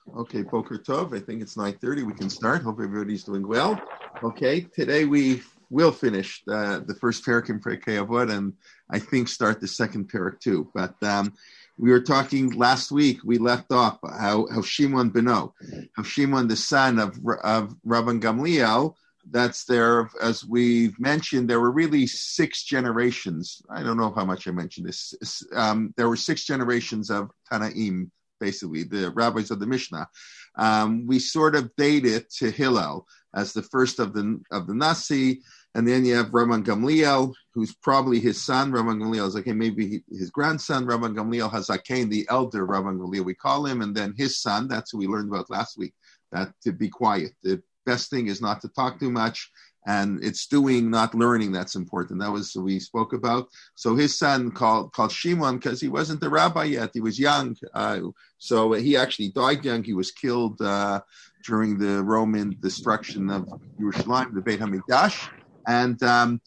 Okay, Boker Tov. I think it's 9:30. We can start. Hope everybody's doing well. Okay, today we will finish the first parak in Pirkei Avot, and I think start the second parak too. But we were talking last week. We left off how Shimon Beno, how Shimon, the son of Rabban Gamliel. That's there, as we've mentioned, there were really 6 generations. I don't know how much I mentioned this. There were 6 generations of Tanaim, basically the rabbis of the Mishnah. We sort of date it to Hillel as the first of the Nasi, and then you have Rabban Gamliel, who's probably his son. Rabban Gamliel is maybe his grandson. Rabban Gamliel Hazaken, the elder Rabban Gamliel, we call him, and then his son. That's who we learned about last week. That to be quiet. The best thing is not to talk too much, and it's doing, not learning, that's important. That was what we spoke about. So his son called Shimon because he wasn't the rabbi yet. He was young. So he actually died young. He was killed during the Roman destruction of Yerushalayim, the Beit HaMikdash. And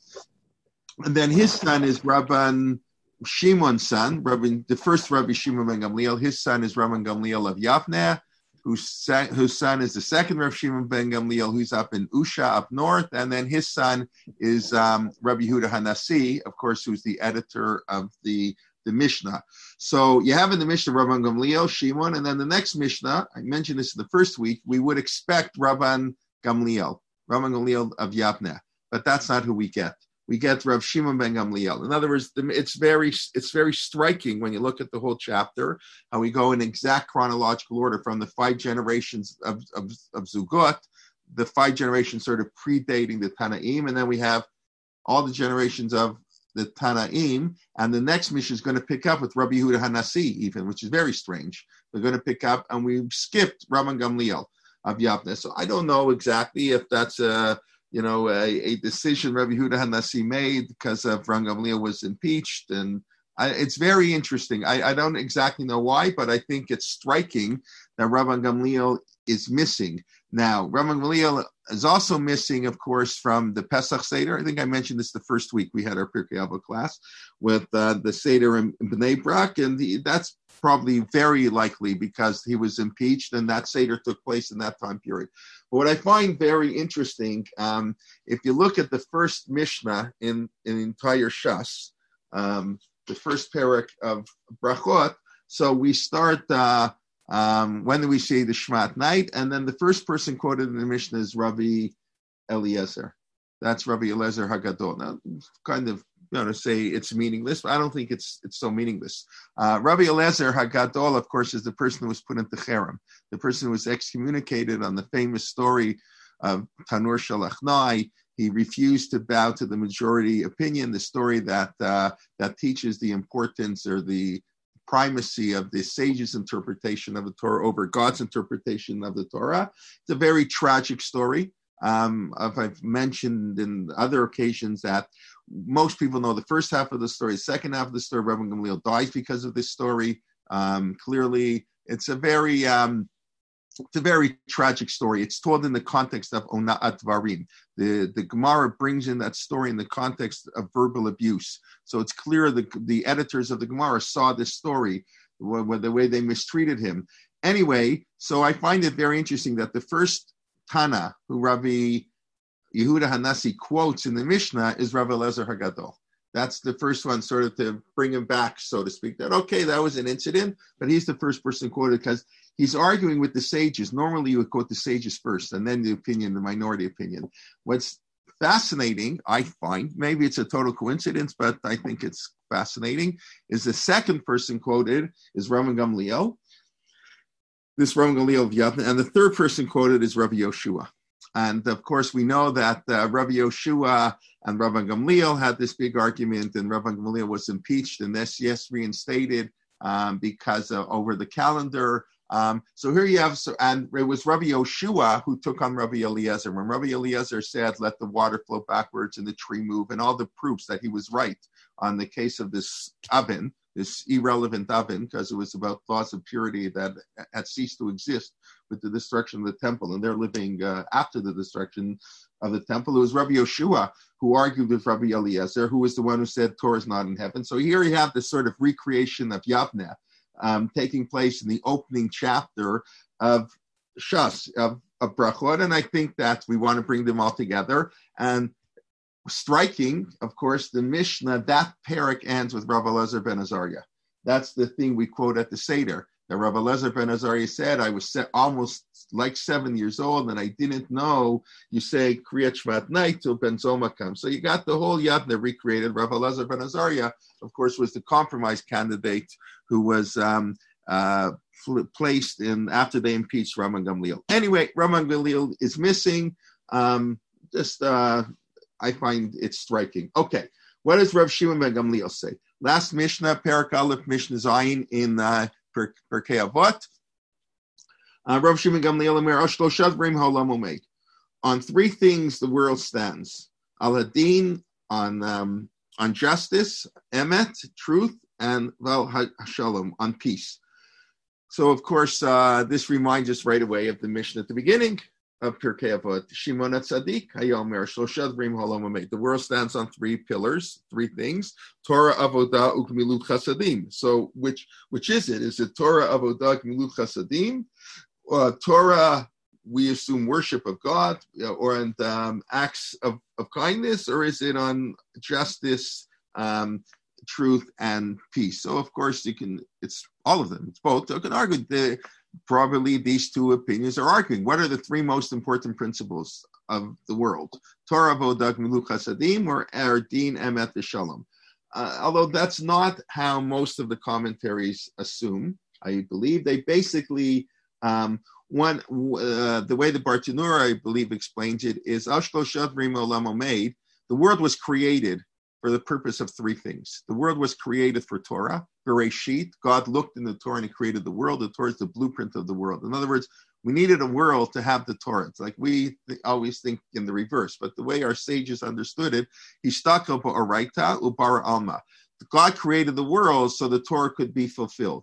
then his son is Rabban Shimon's son, the first Rabbi Shimon ben Gamliel. His son is Rabban Gamliel of Yavneh, whose son is the second Rav Shimon ben Gamliel, who's up in Usha, up north. And then his son is Rabbi Yehuda Hanasi, of course, who's the editor of the Mishnah. So you have in the Mishnah Rabban Gamliel, Shimon, and then the next Mishnah, I mentioned this in the first week, we would expect Rabban Gamliel of Yavneh, but that's not who we get. We get Rav Shimon ben Gamliel. In other words, it's very striking when you look at the whole chapter, how we go in exact chronological order from the 5 generations of Zugot, the 5 generations sort of predating the Tanaim, and then we have all the generations of the Tanaim, and the next mission is going to pick up with Rabbi Yehuda Hanasi even, which is very strange. We're going to pick up, and we skipped Rabban Gamliel of Yavneh. So I don't know exactly if that's a decision Rabbi Yehuda Hanasi made because of Rabban Gamliel was impeached, and it's very interesting. I don't exactly know why, but I think it's striking that Rabban Gamliel is missing. Now, Rabban Gamliel is also missing, of course, from the Pesach Seder. I think I mentioned this the first week we had our Pirkei Avot class with the Seder in Bnei Brak, and that's probably very likely because he was impeached and that Seder took place in that time period. But what I find very interesting, if you look at the first Mishnah in entire Shas, the first parak of Brachot, so we start, when do we say the Shema at night? And then the first person quoted in the Mishnah is Rabbi Eliezer. That's Rabbi Eliezer Hagadol. Now, kind of, say it's meaningless, but I don't think it's so meaningless. Rabbi Eliezer Hagadol, of course, is the person who was put into Cherem, the person who was excommunicated on the famous story of Tanur Shalachnai. He refused to bow to the majority opinion, the story that teaches the importance or the primacy of the sage's interpretation of the Torah over God's interpretation of the Torah. It's a very tragic story. I've mentioned in other occasions that most people know the first half of the story. The second half of the story, Rabban Gamliel dies because of this story. Clearly, it's a very tragic story. It's told in the context of Ona'at Dvarim. The Gemara brings in that story in the context of verbal abuse. So it's clear the editors of the Gemara saw this story, the way they mistreated him. Anyway, so I find it very interesting that the first Tana, who Rabbi Yehuda Hanasi quotes in the Mishnah, is Rabbi Eliezer Hagadol. That's the first one, sort of to bring him back, so to speak, that, okay, that was an incident, but he's the first person quoted because he's arguing with the sages. Normally you would quote the sages first, and then the minority opinion. What's fascinating, I find, maybe it's a total coincidence, but I think it's fascinating, is the second person quoted is Rabban Gamliel. This Rabban Gamliel of Yavneh, and the third person quoted is Rabbi Yoshua. And of course, we know that Rabbi Yoshua and Rabban Gamliel had this big argument, and Rabban Gamliel was impeached and reinstated because over the calendar. So here you have, and it was Rabbi Yoshua who took on Rabbi Eliezer. When Rabbi Eliezer said, let the water flow backwards and the tree move, and all the proofs that he was right on the case of this oven, this irrelevant oven, because it was about laws of purity that had ceased to exist with the destruction of the temple, and they're living after the destruction of the temple. It was Rabbi Yoshua who argued with Rabbi Eliezer, who was the one who said Torah is not in heaven. So here you have this sort of recreation of Yavneh, taking place in the opening chapter of Shas, of Brachot, and I think that we want to bring them all together. And striking, of course, the Mishnah, that parak ends with Rav Elazar ben Azariah. That's the thing we quote at the Seder. That Rav Elazar ben Azariah said, I was almost like 7 years old, and I didn't know you say Kriyat Shvat night till Ben Zoma comes. So you got the whole Yadna recreated. Rav Elazar ben Azariah, of course, was the compromise candidate who was placed in after they impeached Rabban Gamliel. Anyway, Rabban Gamliel is missing. I find it striking. Okay, what does Rav Shimon ben Gamliel say? Last Mishnah, Perak Aleph, Mishnah Zayin in Perkei Avot. Rav Shimon Gamliel Omer, Ashloshad Brim Haolam Omeid. On three things the world stands: Al Hadin, on justice, Emet, truth, and Val Hashalom, on peace. So, of course, this reminds us right away of the Mishnah at the beginning of Pirkei Avot. Shimon HaTzadik, Hayomer, Shloshad Brim Haolam Omeid. The world stands on three pillars, three things: Torah, Avodah, Ugmilut Chasadim. So, which is it? Is it Torah, Avodah, Ugmilut Chasadim? Torah, we assume worship of God, or acts of kindness, or is it on justice, truth, and peace? So, of course, it's all of them. It's both. You can argue probably these two opinions are arguing. What are the three most important principles of the world? Torah, Avodah, Gemilut Chasadim, or Din, Emet, Shalom. Although that's not how most of the commentaries assume, I believe. They basically, the way the Bartanura, I believe, explains it is, Ashloshad Brim Olam Omeid, the world was created for the purpose of three things. The world was created for Torah, Bereshit. God looked in the Torah and he created the world. The Torah is the blueprint of the world. In other words, we needed a world to have the Torah. It's like we always think in the reverse, but the way our sages understood it, Hishtaka ba'oraita ubara alma. God created the world so the Torah could be fulfilled.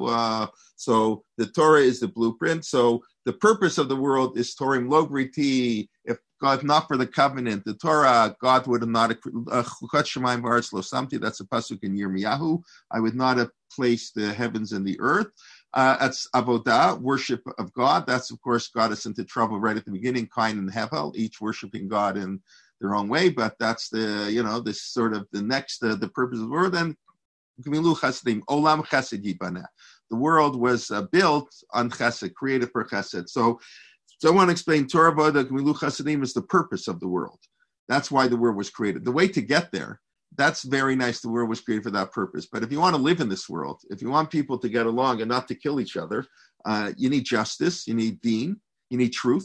So the Torah is the blueprint. So the purpose of the world is Torim lo briti. If God not for the covenant, the Torah, God would have not. That's a pasuk in Yirmiyahu. I would not have placed the heavens and the earth. That's avodah, worship of God. That's, of course, got us into trouble right at the beginning. Cain and Hevel, each worshiping God in their own way, but that's this sort of the next, the purpose of the world. And Gemilu Chasadim, Olam Chesed Yibaneh. The world was built on Chesed, created for Chesed. So I want to explain Torah Avodah Gemilu Chasadim is the purpose of the world. That's why the world was created. The way to get there, that's very nice. The world was created for that purpose. But if you want to live in this world, if you want people to get along and not to kill each other, you need justice, you need deen, you need truth.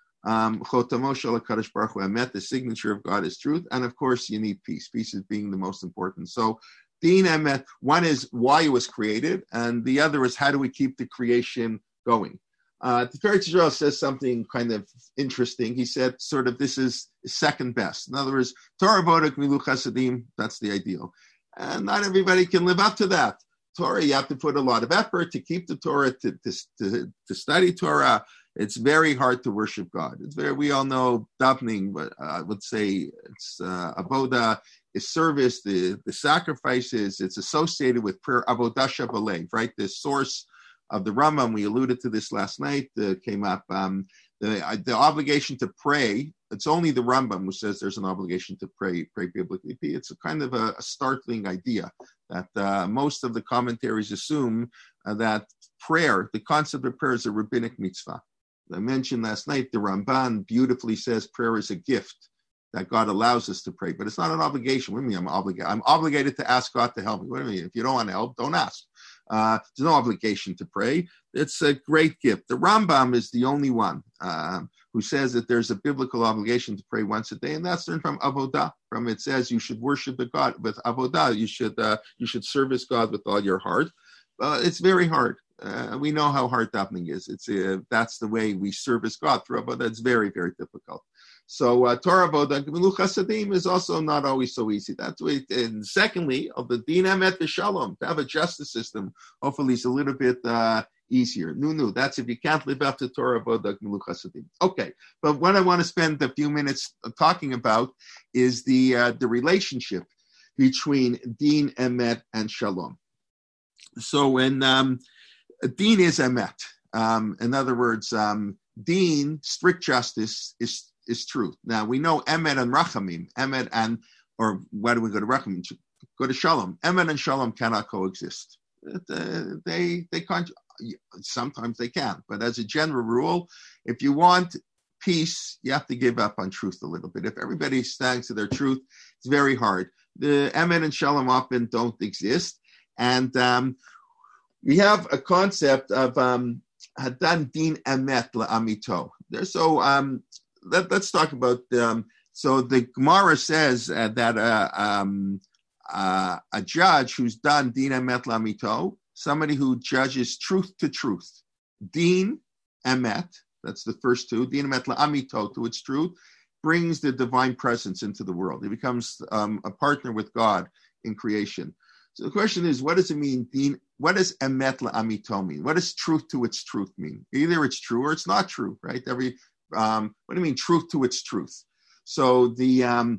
The signature of God is truth, and of course you need peace. Peace is being the most important. So Din Emet, one is why it was created, and the other is how do we keep the creation going. Tiferet Yisrael says something kind of interesting. He said sort of this is second best. In other words, Torah Avodah Gemilut Chasadim, that's the ideal. And not everybody can live up to that. Torah, you have to put a lot of effort to keep the Torah, to study Torah. It's very hard to worship God. We all know davening, but I would say it's avodah is service, the sacrifices. It's associated with prayer, avodah shabalev, right? The source of the Rambam. We alluded to this last night. Came up the obligation to pray. It's only the Rambam who says there's an obligation to pray biblically. It's a kind of a startling idea that most of the commentaries assume that prayer, the concept of prayer, is a rabbinic mitzvah. I mentioned last night, the Ramban beautifully says prayer is a gift that God allows us to pray, but it's not an obligation. What do you mean I'm obligated? I'm obligated to ask God to help me. What do you mean? If you don't want to help, don't ask. There's no obligation to pray. It's a great gift. The Rambam is the only one who says that there's a biblical obligation to pray once a day, and that's from Avodah. From it says you should worship the God with Avodah. You should service God with all your heart. It's very hard. We know how hard davening is. That's the way we service God through Avodah. It's very, very difficult. So Torah Avodah Gemilut Chasadim is also not always so easy. That's way. And secondly, of the Din Emet V'Shalom, to have a justice system, hopefully it's a little bit easier. That's if you can't live up to Torah Avodah Gemilut Chasadim. Okay, but what I want to spend a few minutes talking about is the relationship between Din Emet and Shalom. So when Deen is emet, in other words, Deen, strict justice, is truth. Now we know emet and rachamim, emet and, or why do we go to rachamim? Go to shalom. Emet and shalom cannot coexist. They can't. Sometimes they can, but as a general rule, if you want peace, you have to give up on truth a little bit. If everybody stands to their truth, it's very hard. The emet and shalom often don't exist, and we have a concept of hadan din emet la'amito. So let's talk about. So the Gemara says that a judge who's done din emet la'amito, somebody who judges truth to truth, din emet. That's the first two. Din emet la'amito, to its truth, brings the divine presence into the world. He becomes a partner with God in creation. So the question is, what does it mean? What does emet la'amito mean? What does truth to its truth mean? Either it's true or it's not true, right? What do you mean truth to its truth? So the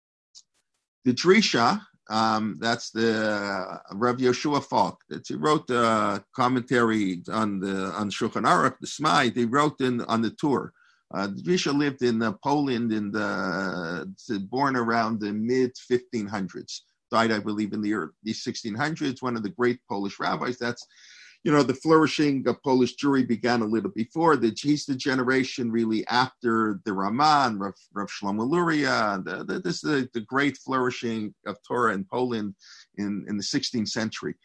Drisha, that's the Rav Yoshua Falk, that he wrote a commentary on Shulchan Aruch, the Smai. They wrote on the tour. Drisha lived in Poland born around the mid 1500s. Died, I believe, in the early 1600s. One of the great Polish rabbis. That's, the flourishing of Polish Jewry began a little before. He's the generation really after the Raman, Rav Shlomo Luria. This is the great flourishing of Torah in Poland in the 16th century.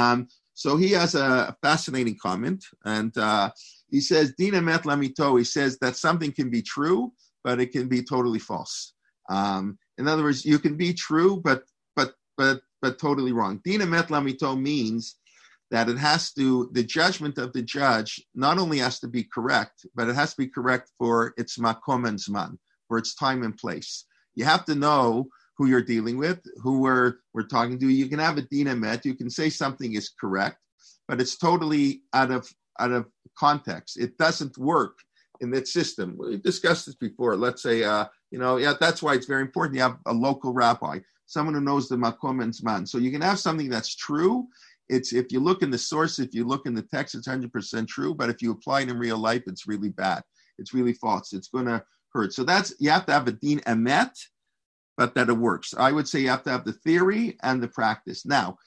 So he has a fascinating comment, and he says, Din emet la'amito. He says that something can be true, but it can be totally false. In other words, you can be true, but totally wrong. Din emet la'amito means that the judgment of the judge not only has to be correct, but it has to be correct for its makom and zman, for its time and place. You have to know who you're dealing with, who we're talking to. You can have a din emet, you can say something is correct, but it's totally out of context. It doesn't work in that system. We discussed this before. Let's say, that's why it's very important. You have a local rabbi, someone who knows the makom and zman. So you can have something that's true. It's, if you look in the source, if you look in the text, it's 100% true. But if you apply it in real life, it's really bad. It's really false. It's going to hurt. So you have to have a din emet, but that it works. I would say you have to have the theory and the practice. Now,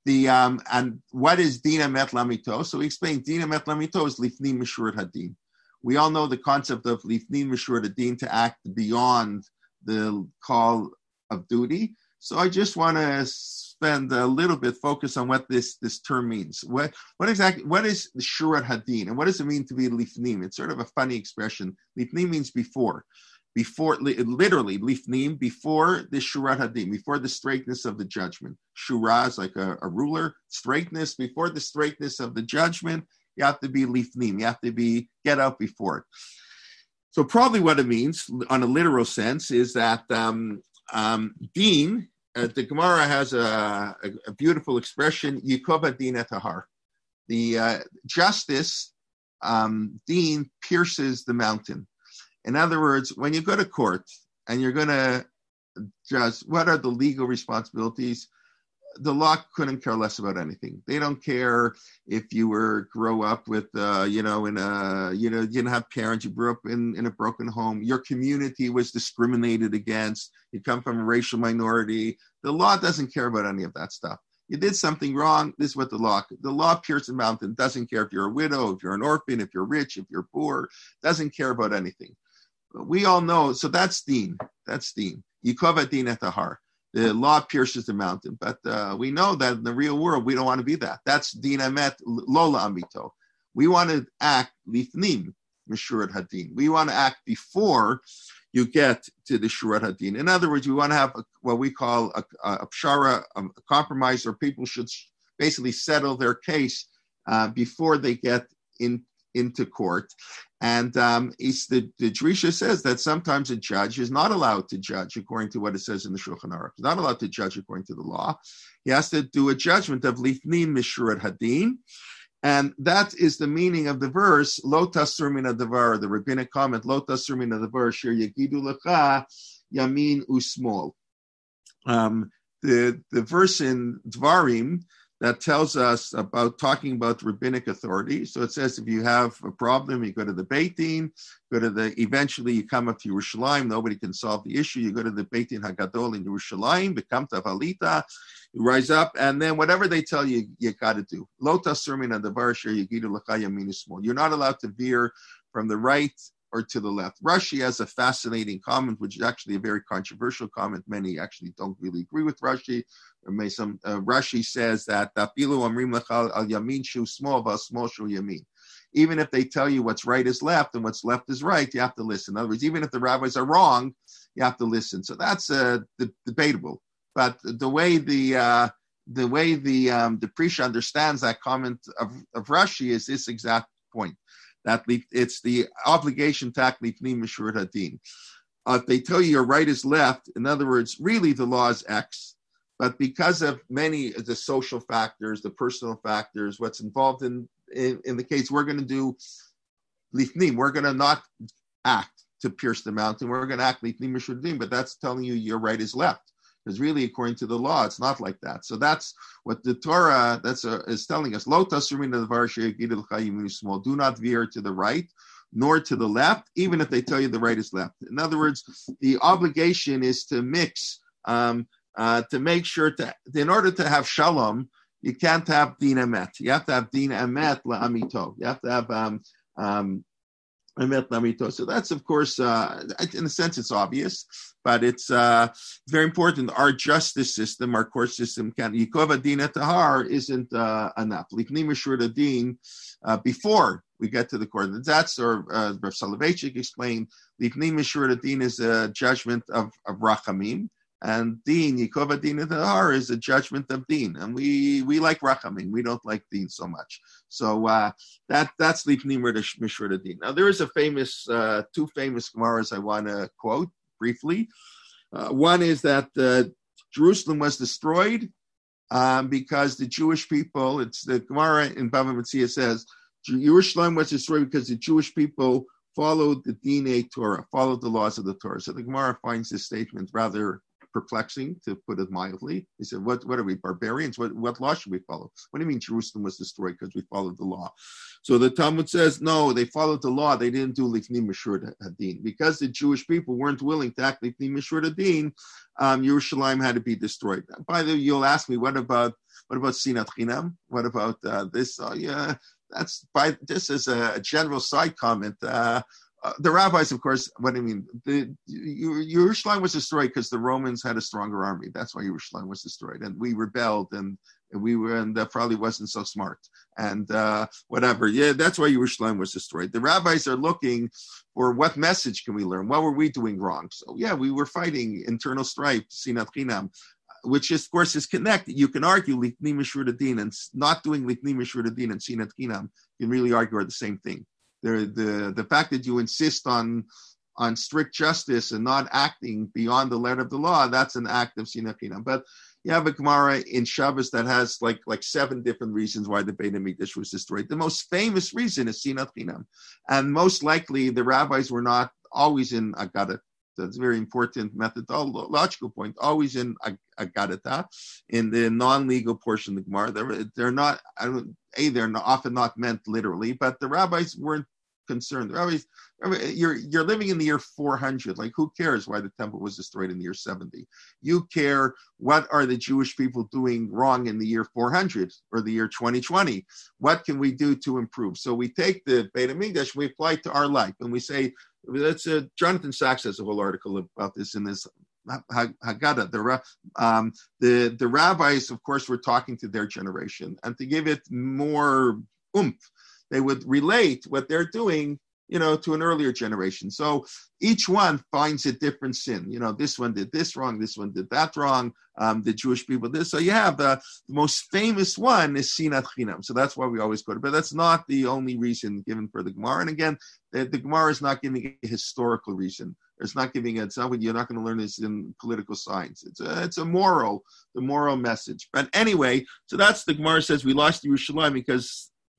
and what is din emet la'amito? So we explained din emet la'amito is lifnim mishurat hadin. We all know the concept of lifnim mishurat hadin, to act beyond the call of duty. So I just want to spend a little bit focus on what this term means. What is the shurat hadin, and what does it mean to be lifnim? It's sort of a funny expression. Lifnim means before, literally lifnim, before the shurat hadin, before the straightness of the judgment. Shura is like a ruler. Straightness, before the straightness of the judgment, you have to be lifnim. You have to get out before it. So probably what it means, on a literal sense, is that din. The Gemara has a beautiful expression, Yikova din et har. The justice, din, pierces the mountain. In other words, when you go to court and you're going to judge, what are the legal responsibilities? The law couldn't care less about anything. They don't care if you grow up with, you didn't have parents, you grew up in a broken home, your community was discriminated against, you come from a racial minority. The law doesn't care about any of that stuff. You did something wrong, this is what the law pierces the mountain, doesn't care if you're a widow, if you're an orphan, if you're rich, if you're poor, doesn't care about anything. But we all know, so that's din. Yikova din et har. The law pierces the mountain, but we know that in the real world, we don't want to be that. That's din emet lo la'amito. We want to act lifnim mishurat hadin. We want to act before you get to the shurat hadin. In other words, we want to have what we call a pshara, a compromise, or people should basically settle their case before they get into court. And the Drisha says that sometimes a judge is not allowed to judge according to what it says in the Shulchan Aruch. He's not allowed to judge according to the law. He has to do a judgment of lifnim mishurat hadin. And that is the meaning of the verse, Lo tasur min hadavar, the rabbinic comment, Lo tasur min hadavar, shir yagidu lecha yamin usmol. The verse in Dvarim that tells us about talking about rabbinic authority. So it says if you have a problem, you go to the Beit Din, eventually you come up to Yerushalayim, nobody can solve the issue, you go to the Beit Din Hagadol in Yerushalayim, become Tavalita, you rise up, and then whatever they tell you, you got to do. Lo tasur min hadavar asher yagidu lecha yamin u'shmol. You're not allowed to veer from the right or to the left. Rashi has a fascinating comment, which is actually a very controversial comment. Many actually don't really agree with Rashi. Rashi says that even if they tell you what's right is left and what's left is right, you have to listen. In other words, even if the rabbis are wrong, you have to listen. So that's debatable. But the way the Prisha understands that comment of Rashi is this exact point. That it's the obligation to act lifnim mishur hadin. If they tell you your right is left, in other words, really the law is X, but because of many of the social factors, the personal factors, what's involved in the case, we're going to do lifnim. We're going to not act to pierce the mountain. We're going to act lifnim mishur hadin, but that's telling you your right is left. Because really, according to the law, it's not like that. So that's what the Torah is telling us. Lo tasur do not veer to the right nor to the left, even if they tell you the right is left. In other words, the obligation is to mix, to make sure in order to have shalom, you can't have din emet. You have to have din emet la'amito. You have to have so that's, of course, in a sense, it's obvious, but it's very important. Our justice system, our court system, Yikov Adin Tahar isn't enough. Lifnim mishur hadin before we get to the court. That's, or Rav Soloveitchik explained, Lifnim mishur hadin is a judgment of Rachamim. And Din, Yikov Adin Tahar, is a judgment of Din. And we like Rachamim. We don't like Din so much. So that's Lifnim Mishur Din. Now, there is two famous Gemaras I want to quote briefly. One is that Jerusalem was destroyed because the Jewish people, it's the Gemara in Bava Metzia says, Jerusalem was destroyed because the Jewish people followed the Dinei Torah, followed the laws of the Torah. So the Gemara finds this statement rather perplexing, to put it mildly. He said, what are we, barbarians? What law should we follow? What do you mean Jerusalem was destroyed because we followed the law? So the Talmud says, no, they followed the law. They didn't do lifnim mishur hadin. Because the Jewish people weren't willing to act lifnim mishur hadin, Yerushalayim had to be destroyed. By the way, you'll ask me, what about sinat chinam? What about this? Yeah, this is a general side comment. The rabbis, of course, what I mean, Yerushalayim was destroyed because the Romans had a stronger army. That's why Yerushalayim was destroyed. And we rebelled, and that probably wasn't so smart. And whatever. Yeah, that's why Yerushalayim was destroyed. The rabbis are looking for what message can we learn? What were we doing wrong? So, yeah, we were fighting internal strife, sinat chinam, which is, of course, is connected. You can argue lifnim mishur hadin, and not doing lifnim mishur hadin and sinat chinam, you can really argue are the same thing. The fact that you insist on strict justice and not acting beyond the letter of the law, that's an act of sinat chinam. But you have a Gemara in Shabbos that has like 7 different reasons why the Beit HaMikdash was destroyed. The most famous reason is sinat chinam, and most likely the rabbis were not always in Agadah. That's a very important methodological point. Always in Agadata, in the non-legal portion of the Gemara. They're not. They're often not meant literally, but the rabbis weren't concerned. The rabbis, you're living in the year 400. Like, who cares why the temple was destroyed in the year 70? You care what are the Jewish people doing wrong in the year 400 or the year 2020? What can we do to improve? So we take the Beit HaMikdash, we apply it to our life, and we say, that's Jonathan Sachs has a whole article about this in this Haggadah. The rabbis, of course, were talking to their generation, and to give it more oomph, they would relate what they're doing, to an earlier generation. So each one finds a different sin. This one did this wrong, this one did that wrong. The Jewish people did. So you have the most famous one is sinat chinam. So that's why we always go to. But that's not the only reason given for the Gemara. And again, the Gemara is not giving a historical reason. It's not giving it. It's not what you're not going to learn this in political science. It's a moral, the moral message. But anyway, so that's the Gemara says we lost Yerushalayim because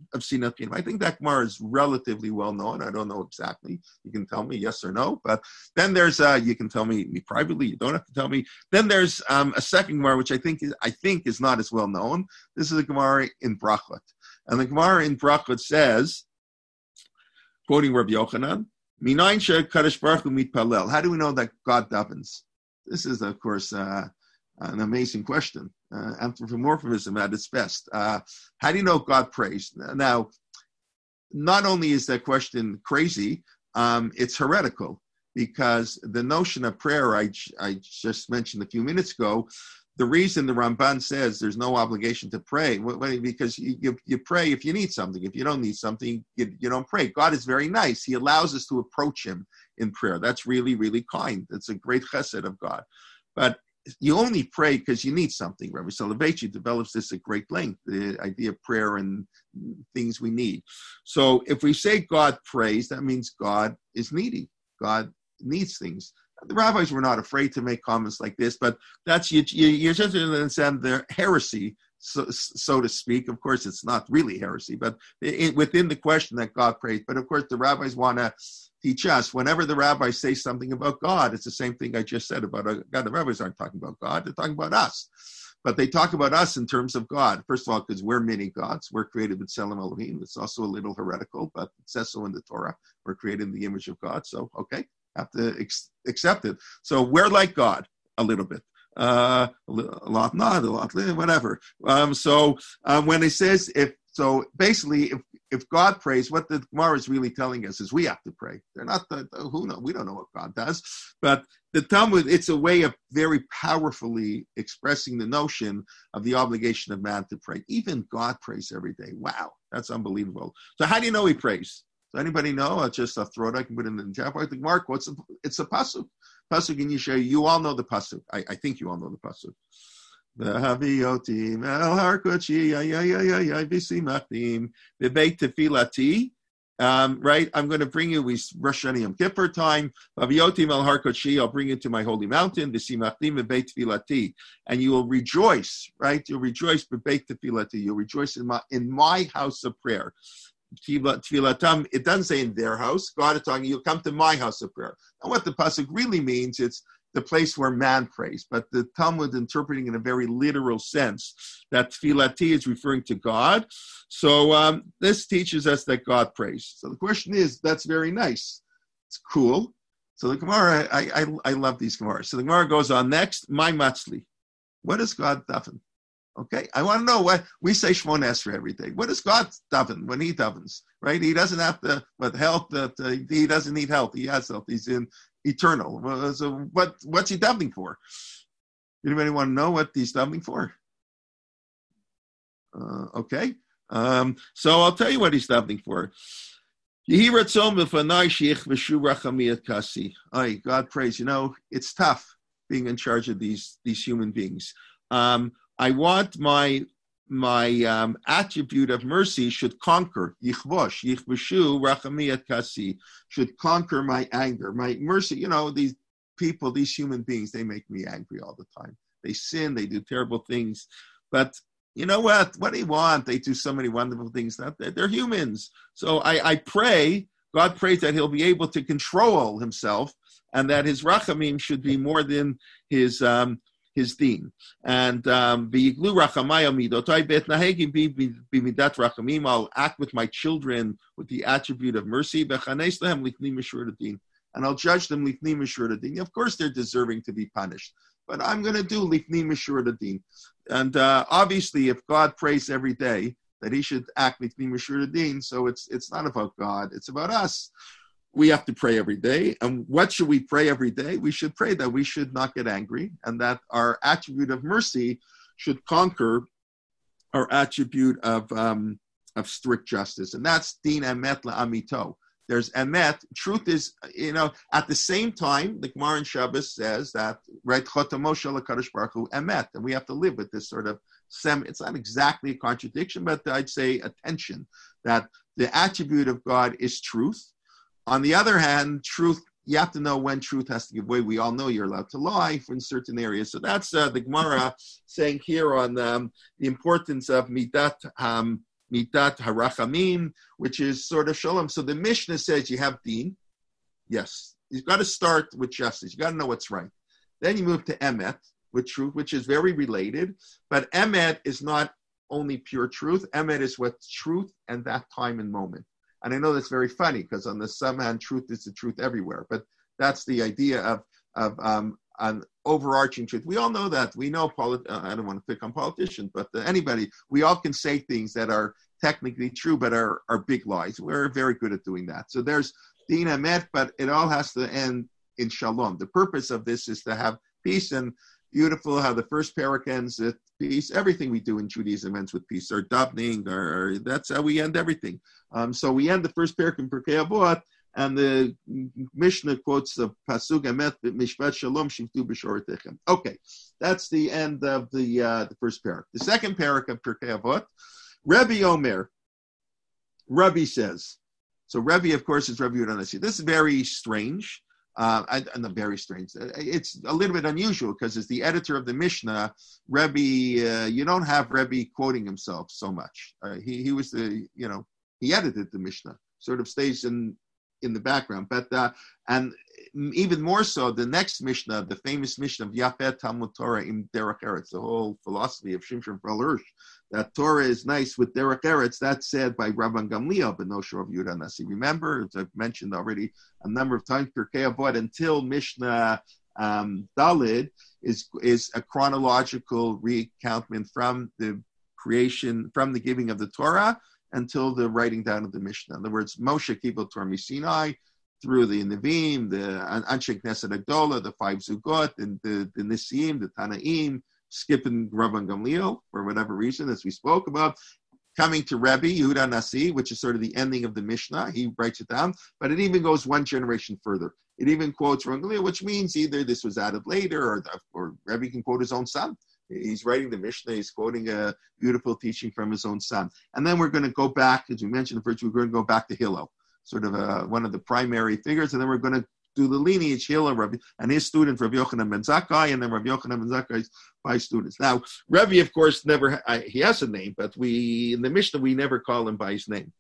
of Sinat Pinim. I think that Gemara is relatively well known. I don't know exactly. You can tell me yes or no. But then there's you can tell me privately. You don't have to tell me. Then there's a second Gemara which I think is not as well known. This is a Gemara in Brachot, and the Gemara in Brachot says, quoting Rabbi Yochanan, "Minayin she'Kadosh Baruch Hu mitpalel." How do we know that God davens? This is, of course, an amazing question. Anthropomorphism at its best. How do you know God prays? Now, not only is that question crazy, it's heretical, because the notion of prayer I just mentioned a few minutes ago, the reason the Ramban says there's no obligation to pray, because you pray if you need something. If you don't need something, you don't pray. God is very nice. He allows us to approach him in prayer. That's really, really kind. It's a great chesed of God. But you only pray because you need something. Rabbi Soloveitchik develops this at great length, the idea of prayer and things we need. So if we say God prays, that means God is needy. God needs things. The rabbis were not afraid to make comments like this, but that's you're just going to understand their heresy, so to speak. Of course, it's not really heresy, but within the question that God prays. But of course, the rabbis want to teach us, whenever the rabbis say something about God, it's the same thing I just said about God. The rabbis aren't talking about God, they're talking about us. But they talk about us in terms of God. First of all, because we're mini gods. We're created with Tselem Elohim. It's also a little heretical, but it says so in the Torah. We're created in the image of God. So, okay, have to accept it. So we're like God a little bit. A lot not, a lot, whatever. So when it says, if God prays, what the Gemara is really telling us is we have to pray. They're not we don't know what God does. But the Talmud, it's a way of very powerfully expressing the notion of the obligation of man to pray. Even God prays every day. Wow, that's unbelievable. So how do you know he prays? Does anybody know? I'll just throw it. I can put it in the chat. I think Mark, it's a pasuk. Pasuk in Yeshaya. You all know the pasuk. I think you all know the pasuk. V'haviyoti el har kodeshi v'simachtim v'beit tefilati. Right, I'm going to bring you. We Rosh Hashanah Yom Kippur time. V'haviyoti el har kodeshi. I'll bring you to my holy mountain. V'simachtim v'beit tefilati, and you will rejoice. Right, you'll rejoice v'beit tefilati. You'll rejoice in my house of prayer. Tfilatam, it doesn't say in their house. God is talking, you'll come to my house of prayer. And what the pasuk really means, it's the place where man prays. But the Talmud interpreting in a very literal sense that tfilati is referring to God. So this teaches us that God prays. So the question is, that's very nice. It's cool. So the Gemara, I love these Gemaras. So the Gemara goes on next, my matzli. What does God daven? Okay, I want to know what we say Shmona Esrei every day. What does God daven when he davens? Right? He doesn't have to, but health. He doesn't need health. He has health. He's in eternal. So what's he davening for? Anybody want to know what he's davening for? Okay. So I'll tell you what he's davening for. God prays. You know, it's tough being in charge of these human beings. I want my attribute of mercy should conquer yichvoshu rachamiyat kasi, should conquer my anger, my mercy. You know, these people, these human beings, they make me angry all the time. They sin, they do terrible things, but you know what? What do you want? They do so many wonderful things. They're humans. So I pray. God prays that he'll be able to control himself, and that his rachamim should be more than his deen. And v'yiglu rachamaya midotai bet nahegi b'midat rachamim. I'll act with my children with the attribute of mercy. V'chanes lehem lifnim mishur din. And I'll judge them lifnim mishur din. Of course, they're deserving to be punished, but I'm going to do lifnim mishur din. And obviously, if God prays every day that he should act lifnim mishur din, so it's not about God; it's about us. We have to pray every day. And what should we pray every day? We should pray that we should not get angry, and that our attribute of mercy should conquer our attribute of strict justice. And that's din emet la'amito. There's emet. Truth is, at the same time, the Gemara in Shabbos says that, right, chotamo shel HaKadosh Baruch Hu emet. And we have to live with this sort of it's not exactly a contradiction, but I'd say a tension, that the attribute of God is truth. On the other hand, truth, you have to know when truth has to give way. We all know you're allowed to lie in certain areas. So that's the Gemara saying here on the importance of midat mitat harachamim, which is sort of shalom. So the Mishnah says you have din. Yes, you've got to start with justice. You got to know what's right. Then you move to emet, with truth, which is very related. But emet is not only pure truth. Emet is what's truth and that time and moment. And I know that's very funny because on the some hand, truth is the truth everywhere. But that's the idea of an overarching truth. We all know that. We know, I don't want to pick on politicians, but anybody, we all can say things that are technically true, but are big lies. We're very good at doing that. So there's din emet, but it all has to end in shalom. The purpose of this is to have peace, and beautiful how the first parak ends with peace. Everything we do in Judaism ends with peace. Our davening, that's how we end everything. So we end the first parak in Pirkei Avot, and the Mishnah quotes the pasuk emet mishpat shalom shivtu b'shoretechem. Okay, that's the end of the first parak. The second parak of Pirkei Avot, Rebbe Omer. Rebbe says. So Rebbe, of course, is Rebbe Yehuda Nasi. This is very strange. Not very strange. It's a little bit unusual because as the editor of the Mishnah, Rebbe, you don't have Rebbe quoting himself so much. He was he edited the Mishnah, sort of stays in the background. But and even more so, the next Mishnah, the famous Mishnah of Yafet Talmud Torah in Derech Eretz, the whole philosophy of Shimshon Frel Hirsch, that Torah is nice with Derech Eretz, that's said by Rabban Gamliel, Ben Nosher of Yehuda Nasi. Remember, as I've mentioned already a number of times, Pirkei Avot until Mishnah Dalid is a chronological recountment from the creation, from the giving of the Torah until the writing down of the Mishnah. In other words, Moshe Kibel Torah Misinai, through the Nevi'im, the Anshe Knesset Agdola, the five Zugot, and the Nisim, the Tanaim, skipping Rabban Gamliel for whatever reason, as we spoke about, coming to Rebbe Yehuda Nasi, which is sort of the ending of the Mishnah. He writes it down, but it even goes one generation further. It even quotes Rabban Gamliel, which means either this was added later, or Rebbe can quote his own son. He's writing the Mishnah. He's quoting a beautiful teaching from his own son. And then we're going to go back, as we mentioned, we're going to go back to Hillel, sort of one of the primary figures, and then we're going to do the lineage, Hillel and his student, Rabbi Yochanan ben Zakkai, and then Rabbi Yochanan ben Zakkai's 5 students. Now, Rebbe, of course, he has a name, but in the Mishnah, we never call him by his name.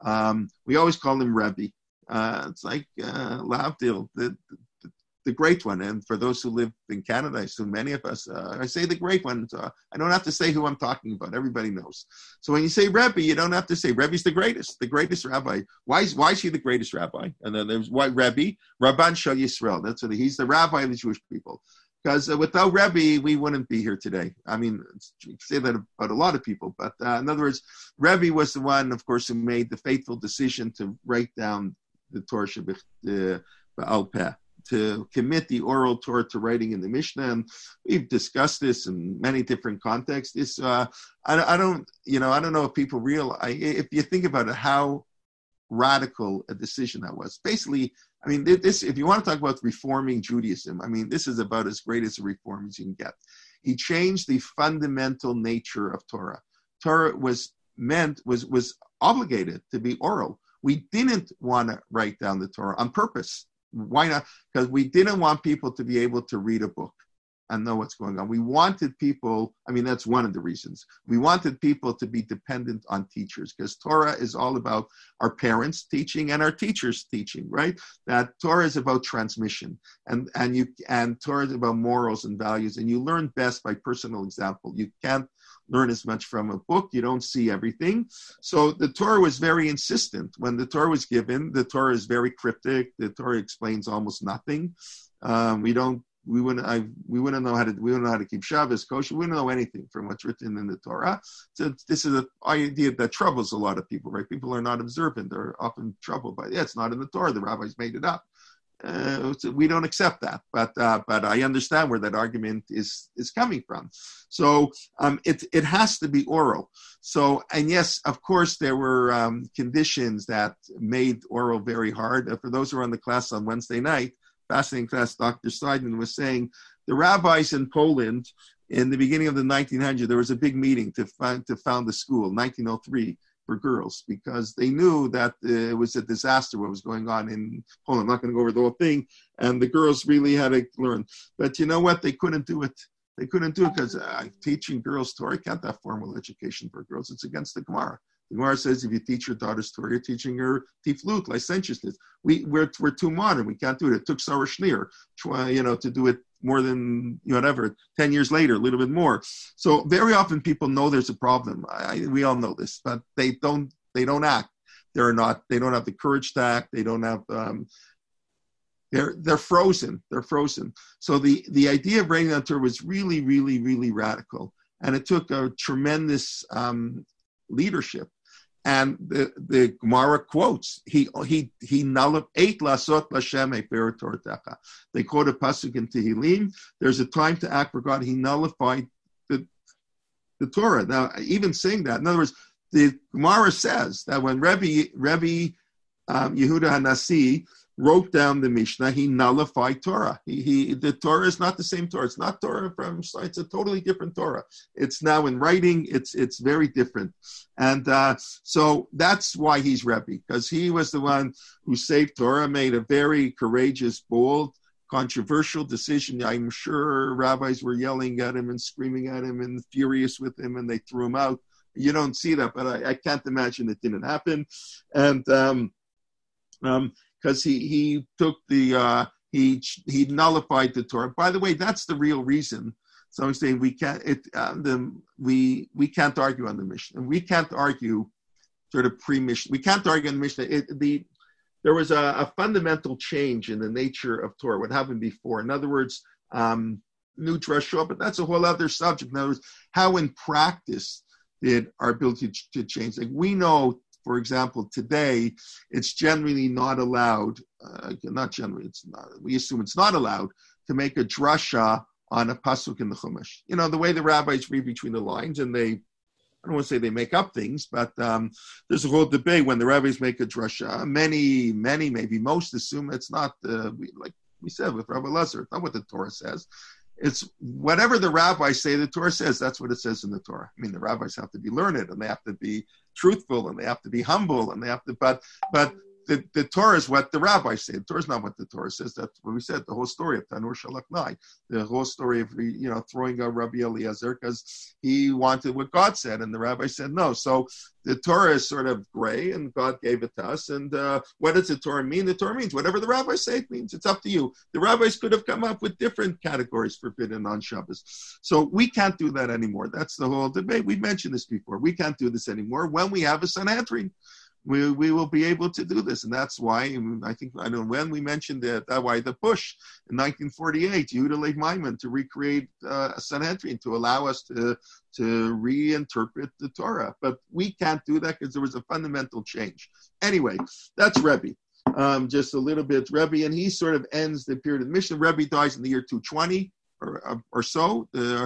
We always call him Rebbe. It's like Lavdil, the great one. And for those who live in Canada, I assume many of us, I say the great one. So I don't have to say who I'm talking about. Everybody knows. So when you say Rebbe, you don't have to say Rebbe's the greatest rabbi. Why is he the greatest rabbi? And then there's why Rebbe, Rabban Shal Yisrael. That's what he's the rabbi of the Jewish people. Because without Rebbe, we wouldn't be here today. I mean, you say that about a lot of people. But in other words, Rebbe was the one, of course, who made the fateful decision to write down the Torah Ba'al Peh, to commit the oral Torah to writing in the Mishnah, and we've discussed this in many different contexts. This, I don't know if people realize, if you think about it, how radical a decision that was. Basically, I mean, this, if you want to talk about reforming Judaism, I mean, this is about as great as a reform as you can get. He changed the fundamental nature of Torah. Torah was obligated to be oral. We didn't want to write down the Torah on purpose. Why not? Because we didn't want people to be able to read a book and know what's going on. We wanted people, I mean, that's one of the reasons. We wanted people to be dependent on teachers, because Torah is all about our parents teaching and our teachers teaching, right? That Torah is about transmission, and Torah is about morals and values, and you learn best by personal example. You can't learn as much from a book. You don't see everything. So the Torah was very insistent. When the Torah was given, the Torah is very cryptic. The Torah explains almost nothing. We wouldn't know how to keep Shabbos kosher. We wouldn't know anything from what's written in the Torah. So this is an idea that troubles a lot of people, right? People are not observant. They're often troubled by it. Yeah, it's not in the Torah. The rabbis made it up. We don't accept that, but I understand where that argument is coming from. So it has to be oral. So, and yes, of course, there were conditions that made oral very hard. For those who were on the class on Wednesday night, fascinating class, Dr. Seidman was saying the rabbis in Poland in the beginning of the 1900s, there was a big meeting to found the school, 1903. For girls, because they knew that it was a disaster what was going on in Poland. I'm not going to go over the whole thing, and the girls really had to learn. But you know what? They couldn't do it. They couldn't do it because teaching girls Torah can't have formal education for girls. It's against the Gemara. The Gemara says if you teach your daughters Torah, you're teaching her tiflut, licentiousness. We're too modern. We can't do it. It took Sarah Schneer, to do it more than 10 years later, a little bit more. So very often people know there's a problem. We all know this, but they don't act. They don't have the courage to act. They don't have. They're frozen. They're frozen. So the idea of bringing down Torah was really, really, really radical, and it took a tremendous leadership. And the Gemara quotes, he nullified eight lasot l'Hashem efer Tortecha. They quote a pasuk in Tehillim. There's a time to act for God. He nullified the Torah. Now, even saying that, in other words, the Gemara says that when Rebbe Yehuda Hanasi wrote down the Mishnah, he nullified Torah. The Torah is not the same Torah. It's not Torah it's a totally different Torah. It's now in writing. It's very different. And so that's why he's Rebbe, because he was the one who saved Torah, made a very courageous, bold, controversial decision. I'm sure rabbis were yelling at him and screaming at him and furious with him, and they threw him out. You don't see that, but I can't imagine it didn't happen. And because he took he nullified the Torah. By the way, that's the real reason. So I'm saying we can't argue on the Mishnah, and we can't argue sort of pre-Mishnah. We can't argue on the Mishnah. There was a fundamental change in the nature of Torah. What happened before? In other words, new drashah, but that's a whole other subject. In other words, how in practice did our ability to change? Like we know, for example, today it's generally not allowed. We assume it's not allowed to make a drasha on a pasuk in the Chumash. The way the rabbis read between the lines, and I don't want to say they make up things, but there's a whole debate when the rabbis make a drasha. Many, maybe most assume it's not, like we said with Rabbi Lezer, it's not what the Torah says. It's whatever the rabbis say the Torah says, that's what it says in the Torah. I mean, the rabbis have to be learned, and they have to be truthful, and they have to be humble, and they have to, but the Torah is what the rabbis say. The Torah is not what the Torah says. That's what we said, the whole story of Tanur Shalaknai, the whole story of, throwing out Rabbi Eliezer because he wanted what God said, and the rabbi said no. So the Torah is sort of gray, and God gave it to us. And what does the Torah mean? The Torah means whatever the rabbis say it means. It's up to you. The rabbis could have come up with different categories forbidden on Shabbos. So we can't do that anymore. That's the whole debate. We mentioned this before. We can't do this anymore. When we have a Sanhedrin, we will be able to do this. And that's why, when we mentioned that why the push in 1948, Yehuda Leib Maimon, to recreate a Sanhedrin, to allow us to reinterpret the Torah. But we can't do that because there was a fundamental change. Anyway, that's Rebbe. Just a little bit Rebbe, and he sort of ends the period of the Mishnah. Rebbe dies in the year 220 or so.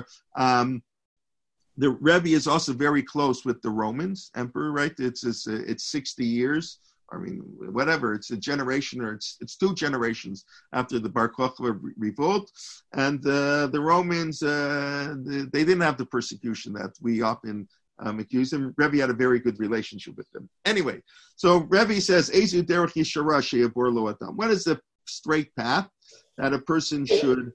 The Rebbe is also very close with the Romans emperor, right? It's 60 years. I mean, whatever. It's a generation, or it's 2 generations after the Bar Kokhba revolt, and the Romans they didn't have the persecution that we often accuse them. Rebbe had a very good relationship with them. Anyway, so Rebbe says, "Ezu derech yishara sheyavor lo adam." What is the straight path that a person should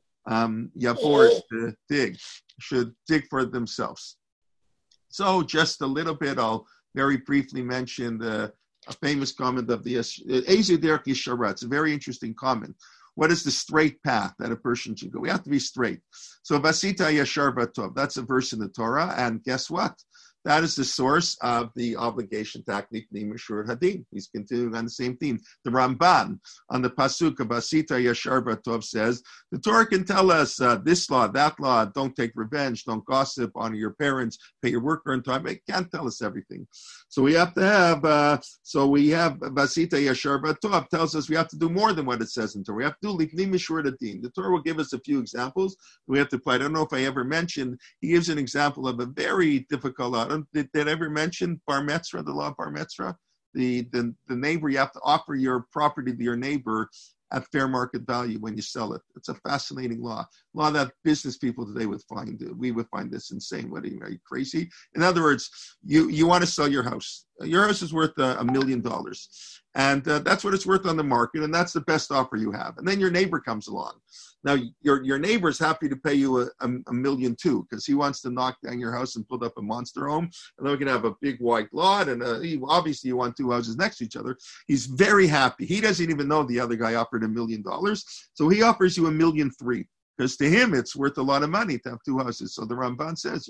should dig for themselves? So just a little bit, I'll very briefly mention a famous comment of the Ezu derech yishara. It's a very interesting comment. What is the straight path that a person should go? We have to be straight. So Vasita Yashar Batov, that's a verse in the Torah, and guess what? That is the source of the obligation to act Nifnim Mishur Hadin. He's continuing on the same theme. The Ramban on the Pasuk of Asita Yashar Batov says, the Torah can tell us this law, that law, don't take revenge, don't gossip, honor your parents, pay your worker on time. It can't tell us everything. So we have to have, Basita Yashar Batov tells us we have to do more than what it says in Torah. We have to do Nifnim Mishur Hadin. The Torah will give us a few examples. We have to apply. I don't know if I ever mentioned, he gives an example of a very difficult law. Did I ever mention Bar Metzra, the law of Bar Metzra? The neighbor, you have to offer your property to your neighbor at fair market value when you sell it. It's a fascinating law that business people today would find. We would find this insane. What are you crazy? In other words, you want to sell your house. Your house is worth $1 million, and that's what it's worth on the market, and that's the best offer you have. And then your neighbor comes along. Now, your neighbor's happy to pay you a million too, because he wants to knock down your house and put up a monster home, and then we can have a big white lot, and obviously you want two houses next to each other. He's very happy. He doesn't even know the other guy offered $1 million, so he offers you $1.3 million, because to him it's worth a lot of money to have two houses. So the Ramban says,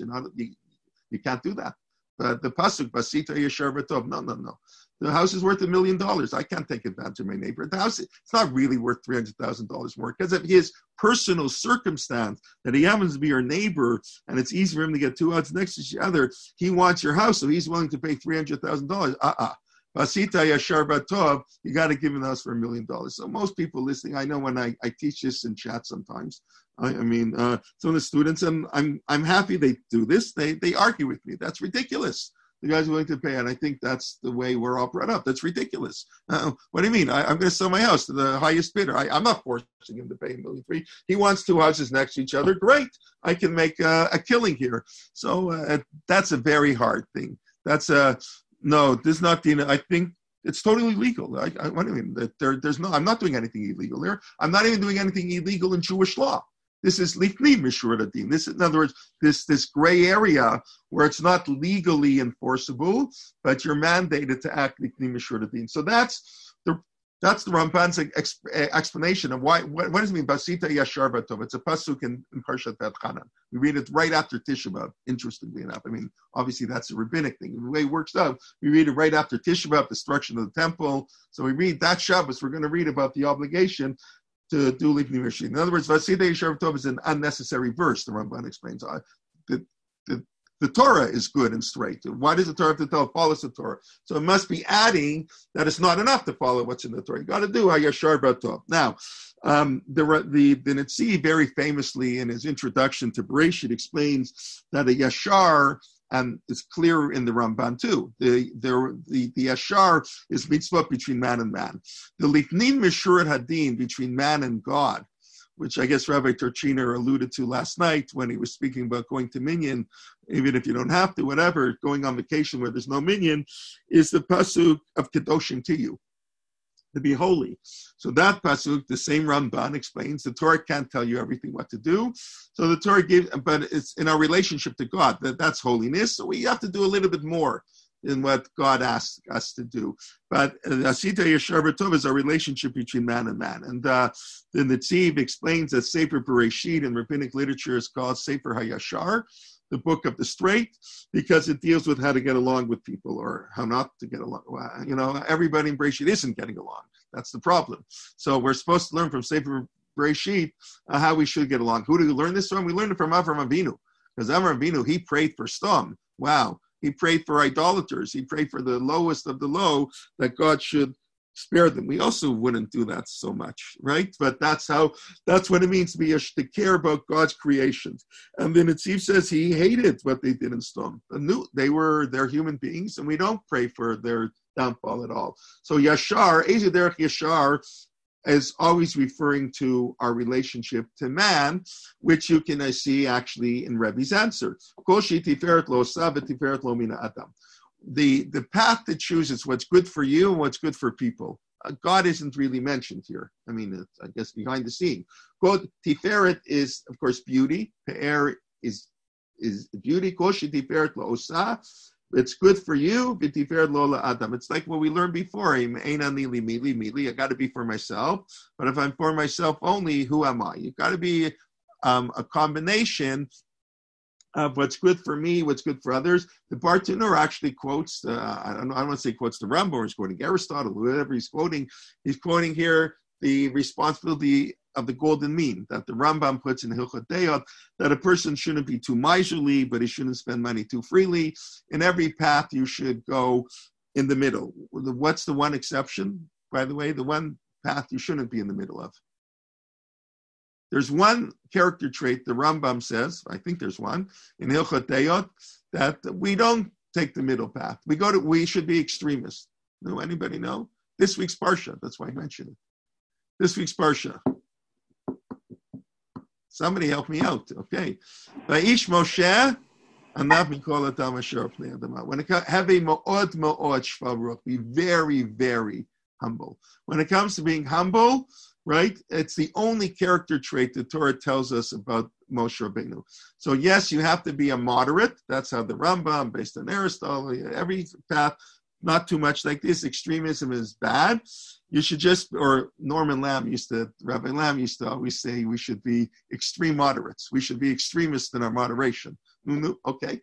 you can't do that. But the pasuk, Basita Yashar V'Tov, no. The house is worth $1 million. I can't take advantage of my neighbor. The house, it's not really worth $300,000 more because of his personal circumstance that he happens to be your neighbor, and it's easy for him to get two houses next to each other. He wants your house, so he's willing to pay $300,000. Basita Yashar V'Tov, you got to give him the house for $1 million. So most people listening, I know when I teach this in chat sometimes. Some of the students, and I'm happy they do this. They argue with me. That's ridiculous. The guy's willing to pay, and I think that's the way we're all brought up. That's ridiculous. What do you mean? I'm going to sell my house to the highest bidder. I'm not forcing him to pay $1.3 million. He wants two houses next to each other. Great. I can make a killing here. So that's a very hard thing. That's no. This is not the. I think it's totally legal. What do you mean? There's no. I'm not doing anything illegal there. I'm not even doing anything illegal in Jewish law. This is lifnei mishur adin. This, in other words, this gray area where it's not legally enforceable, but you're mandated to act lifnei mishur adin. So that's the Ramban's explanation of why. What does it mean? Basita Yashar V'Tov. It's a pasuk in Parshat Va'etchanan. We read it right after Tisha B'av. Interestingly enough, obviously that's a rabbinic thing. The way it works out, we read it right after Tisha B'av, destruction of the temple. So we read that Shabbos. We're going to read about the obligation to do lifnei mishur. In other words, Vasita Yashar V'Tov is an unnecessary verse, the Ramban explains. The Torah is good and straight. Why does the Torah have to tell follows the Torah? So it must be adding that it's not enough to follow what's in the Torah. You got to do Yashar V'Tov. Now, the Netzi very famously in his introduction to Bereshit explains that a Yashar, and it's clear in the Ramban too. The Yashar is mitzvah between man and man. The lifnei mishur hadin, between man and God, which I guess Rabbi Torchiner alluded to last night when he was speaking about going to minyan, even if you don't have to, whatever, going on vacation where there's no minyan, is the pasuk of kedoshim to you, to be holy. So that pasuk, the same Ramban explains, the Torah can't tell you everything what to do. So the Torah gives, but it's in our relationship to God, that's holiness. So we have to do a little bit more in what God asks us to do. But Asita Yashar V'Tov is our relationship between man and man. And the Netziv explains that Sefer Bereshit in rabbinic literature is called Sefer HaYashar, the book of the straight, because it deals with how to get along with people or how not to get along. Everybody in Bereshit isn't getting along. That's the problem. So we're supposed to learn from Sefer Bereshit how we should get along. Who do we learn this from? We learned it from Avram Avinu, because Avram Avinu, he prayed for Sdom. Wow. He prayed for idolaters. He prayed for the lowest of the low, that God should spare them. We also wouldn't do that so much, right? But that's what it means to care about God's creations. And then Netziv says he hated what they did in Sdom. They're human beings, and we don't pray for their downfall at all. So Yashar, Ezer Derech Yashar, is always referring to our relationship to man, which you can see actually in Rebbe's answer. The path to choose is what's good for you and what's good for people. God isn't really mentioned here. I guess behind the scene. Quote, Tiferet is, of course, beauty. Pe'er is beauty. It's good for you. It's like what we learned before. I got to be for myself. But if I'm for myself only, who am I? You've got to be a combination of what's good for me, what's good for others. The Bartenura actually quotes, I don't want to say quotes the Rambam, or he's quoting Aristotle, whoever he's quoting. He's quoting here the responsibility of the golden mean that the Rambam puts in Hilchot Deot, that a person shouldn't be too miserly, but he shouldn't spend money too freely. In every path, you should go in the middle. What's the one exception, by the way? The one path you shouldn't be in the middle of. There's one character trait the Rambam says, I think there's one, in Hilchot Deot, that we don't take the middle path. We should be extremists. Anybody know? This week's Parsha, that's why I mentioned it. This week's Parsha. Somebody help me out. Okay. Va'ish Moshe, anav mikol adam asher pnei adama. When it comes, have a mo'od shva ruach. Be very, very humble. When it comes to being humble, right, it's the only character trait the Torah tells us about Moshe Rabbeinu. So yes, you have to be a moderate. That's how the Rambam, based on Aristotle, every path, not too much like this. Extremism is bad. You should just, or Rabbi Lamb used to always say we should be extreme moderates. We should be extremists in our moderation. Okay.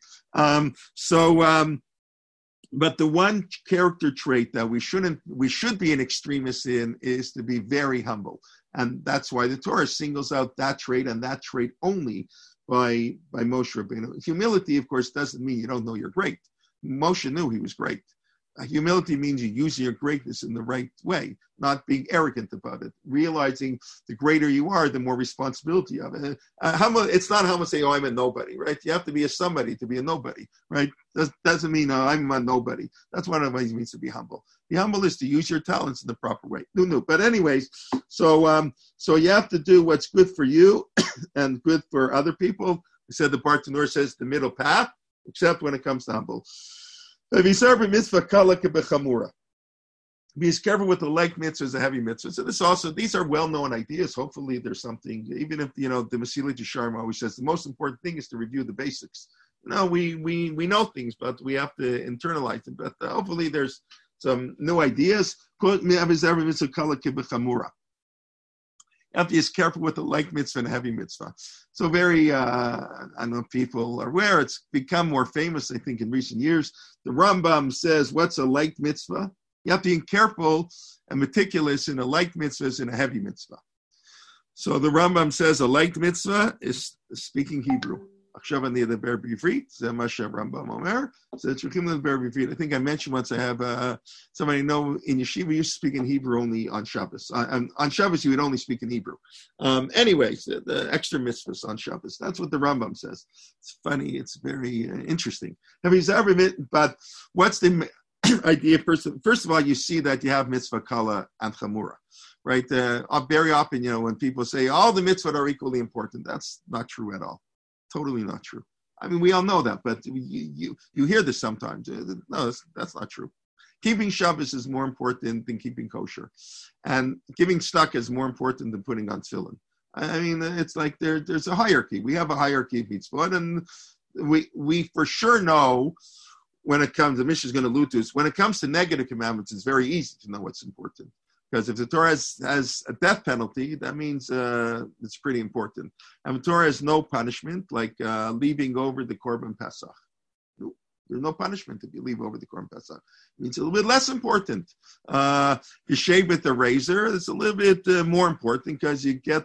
But the one character trait that we should be an extremist in is to be very humble. And that's why the Torah singles out that trait and that trait only by Moshe Rabbeinu. Humility, of course, doesn't mean you don't know you're great. Moshe knew he was great. Humility means you use your greatness in the right way, not being arrogant about it. Realizing the greater you are, the more responsibility you have. It's not humble to say, "Oh, I'm a nobody," right? You have to be a somebody to be a nobody, right? Doesn't mean I'm a nobody. That's what it means to be humble. Be humble is to use your talents in the proper way. No. But anyways, so you have to do what's good for you and good for other people. I said the Bartanur says the middle path, except when it comes to humble. Be careful with the light mitzvahs, the heavy mitzvahs. So these are well-known ideas. Hopefully there's something, even if, the Mesilat Yesharim always says the most important thing is to review the basics. We know things, but we have to internalize them. But hopefully there's some new ideas. You have to be careful with the light mitzvah and heavy mitzvah. So very, I don't know if people are aware, it's become more famous, I think, in recent years. The Rambam says, what's a light mitzvah? You have to be careful and meticulous in a light mitzvah and a heavy mitzvah. So the Rambam says a light mitzvah is speaking Hebrew. I think I mentioned once I have somebody I know in Yeshiva used to speak in Hebrew only on Shabbos. On Shabbos, you would only speak in Hebrew. Anyways, the extra mitzvahs on Shabbos. That's what the Rambam says. It's funny. It's very interesting. But what's the idea? First of all, you see that you have mitzvah kala and chamura. Right? Very often, when people say all the mitzvot are equally important, that's not true at all. Totally not true. I mean, we all know that, but you hear this sometimes. No, that's not true. Keeping Shabbos is more important than keeping kosher. And giving tzedakah is more important than putting on tefillin. I mean, it's like there's a hierarchy. We have a hierarchy of mitzvot, and we for sure know when it comes, the Mishnah is going to allude to this, when it comes to negative commandments, it's very easy to know what's important. Because if the Torah has a death penalty, that means it's pretty important. And the Torah has no punishment, like leaving over the Korban Pesach. No, there's no punishment if you leave over the Korban Pesach. It means a little bit less important. You shave with the razor, it's a little bit more important because you get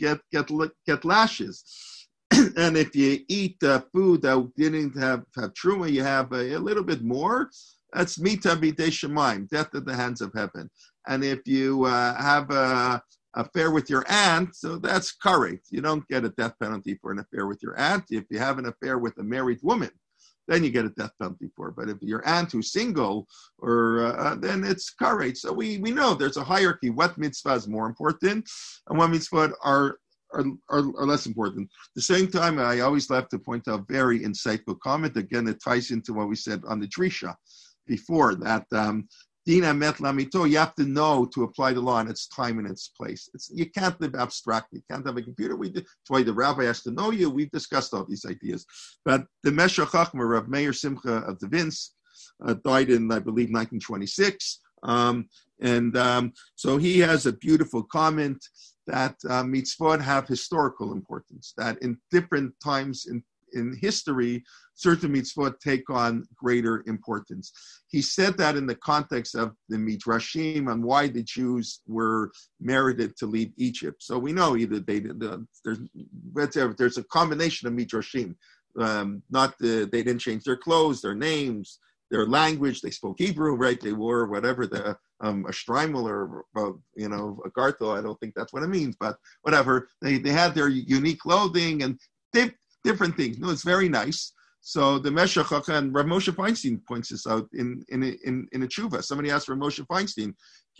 lashes. And if you eat food that didn't have truma, you have a little bit more. That's mita b'dei shemaim, death at the hands of heaven. And if you have an affair with your aunt, so that's karet. You don't get a death penalty for an affair with your aunt. If you have an affair with a married woman, then you get a death penalty for it. But if your aunt who's single, or then it's karet. So we know there's a hierarchy. What mitzvah is more important, and what mitzvah are less important. At the same time, I always love to point out a very insightful comment. Again, it ties into what we said on the Drisha before, that Dina met lamito, you have to know to apply the law in its time and its place. You can't live abstractly. You can't have a computer. That's why the rabbi has to know you. We've discussed all these ideas. But the Meshech Chachma, Rav Meir Simcha of the Vins, died in, I believe, 1926. So he has a beautiful comment that mitzvot have historical importance, that in different times in history, certain mitzvot take on greater importance. He said that in the context of the Midrashim and why the Jews were merited to leave Egypt. So we know either there's a combination of Midrashim. They didn't change their clothes, their names, their language. They spoke Hebrew, right? They wore whatever a shtreimel or a gartel. I don't think that's what it means, but whatever. They had their unique clothing and different things. No, it's very nice. So the Meshech Chachma, and Rav Moshe Feinstein points this out in a tshuva. Somebody asked Rav Moshe Feinstein,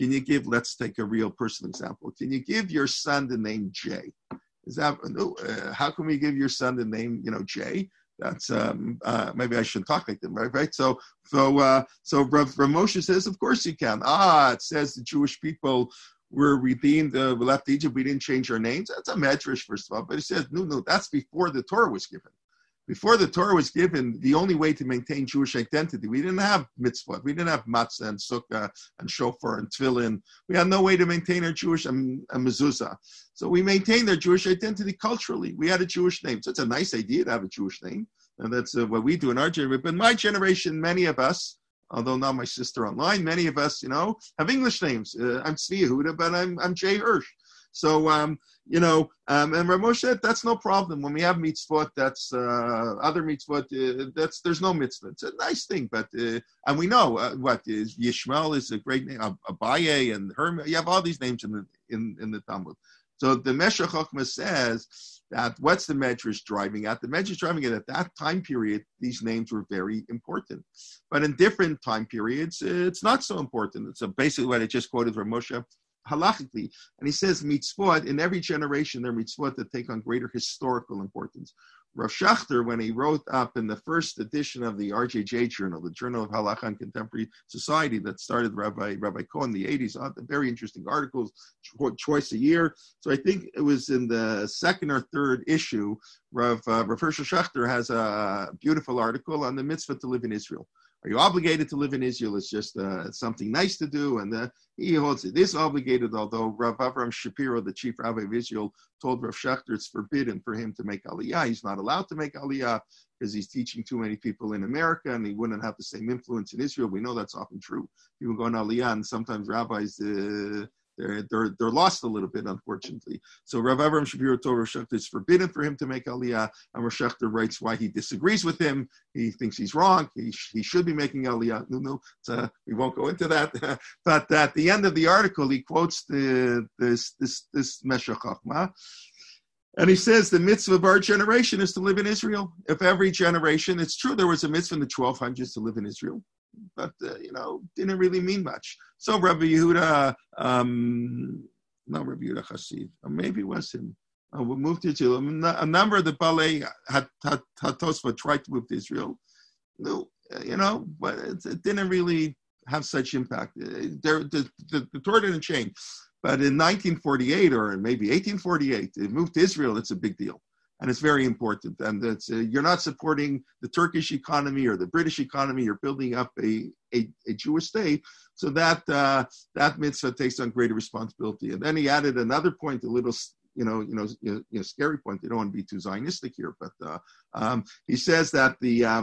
can you give, let's take a real personal example. Can you give your son the name Jay? Is that, how can we give your son the name, Jay? That's, maybe I shouldn't talk like them, right? So Rav Moshe says, of course you can. It says the Jewish people were redeemed, we left Egypt, we didn't change our names. That's a medrash, first of all. But he says, no, that's before the Torah was given. Before the Torah was given, the only way to maintain Jewish identity, we didn't have mitzvot, we didn't have matzah and sukkah and shofar and tefillin. We had no way to maintain our Jewish mezuzah. So we maintained our Jewish identity culturally. We had a Jewish name. So it's a nice idea to have a Jewish name. And that's what we do in our generation. But in my generation, many of us, although not my sister online, many of us, have English names. I'm Tzvi Yehuda, but I'm Jay Hirsch. So, and Rav Moshe, that's no problem. When we have mitzvot, that's other mitzvot, there's no mitzvah. It's a nice thing, but, and we know what is Yishmael is a great name, Abaye and Herman, you have all these names in the Talmud. So the Meshech Chochmah says that what's the Medrash driving at? The Medrash driving at that time period, these names were very important. But in different time periods, it's not so important. It's basically what I just quoted from Moshe. Halachically, and he says mitzvot, in every generation there are mitzvot that take on greater historical importance. Rav Schachter, when he wrote up in the first edition of the RJJ Journal, the Journal of Halacha and Contemporary Society that started Rabbi Cohen in the 80s, very interesting articles, twice a year. So I think it was in the second or third issue, Rav Hershel Schachter has a beautiful article on the mitzvah to live in Israel. Are you obligated to live in Israel? It's just something nice to do. And he holds it is obligated, although Rav Avram Shapiro, the chief rabbi of Israel, told Rav Schachter it's forbidden for him to make aliyah. He's not allowed to make aliyah because he's teaching too many people in America and he wouldn't have the same influence in Israel. We know that's often true. People go on aliyah and sometimes rabbis, they're lost a little bit, unfortunately. So Rav Avram Shapiro told Rav Schachter it's forbidden for him to make aliyah, and Rav Schachter writes why he disagrees with him. He thinks he's wrong. He should be making aliyah. No, we won't go into that. But at the end of the article, he quotes this Meshech Chochmah, and he says the mitzvah of our generation is to live in Israel. If every generation, it's true there was a mitzvah in the 1200s to live in Israel, but, didn't really mean much. So Rabbi Yehuda, not Rabbi Yehuda Chassid, or maybe it was him, we moved to Israel. A number of the Balei HaTosfot tried to move to Israel. No, but it didn't really have such impact. The Torah didn't change. But in 1948 or maybe 1848, it moved to Israel, it's a big deal. And it's very important. And it's, you're not supporting the Turkish economy or the British economy. You're building up a Jewish state. So that mitzvah takes on greater responsibility. And then he added another point, a little, scary point. You don't want to be too Zionistic here, but he says that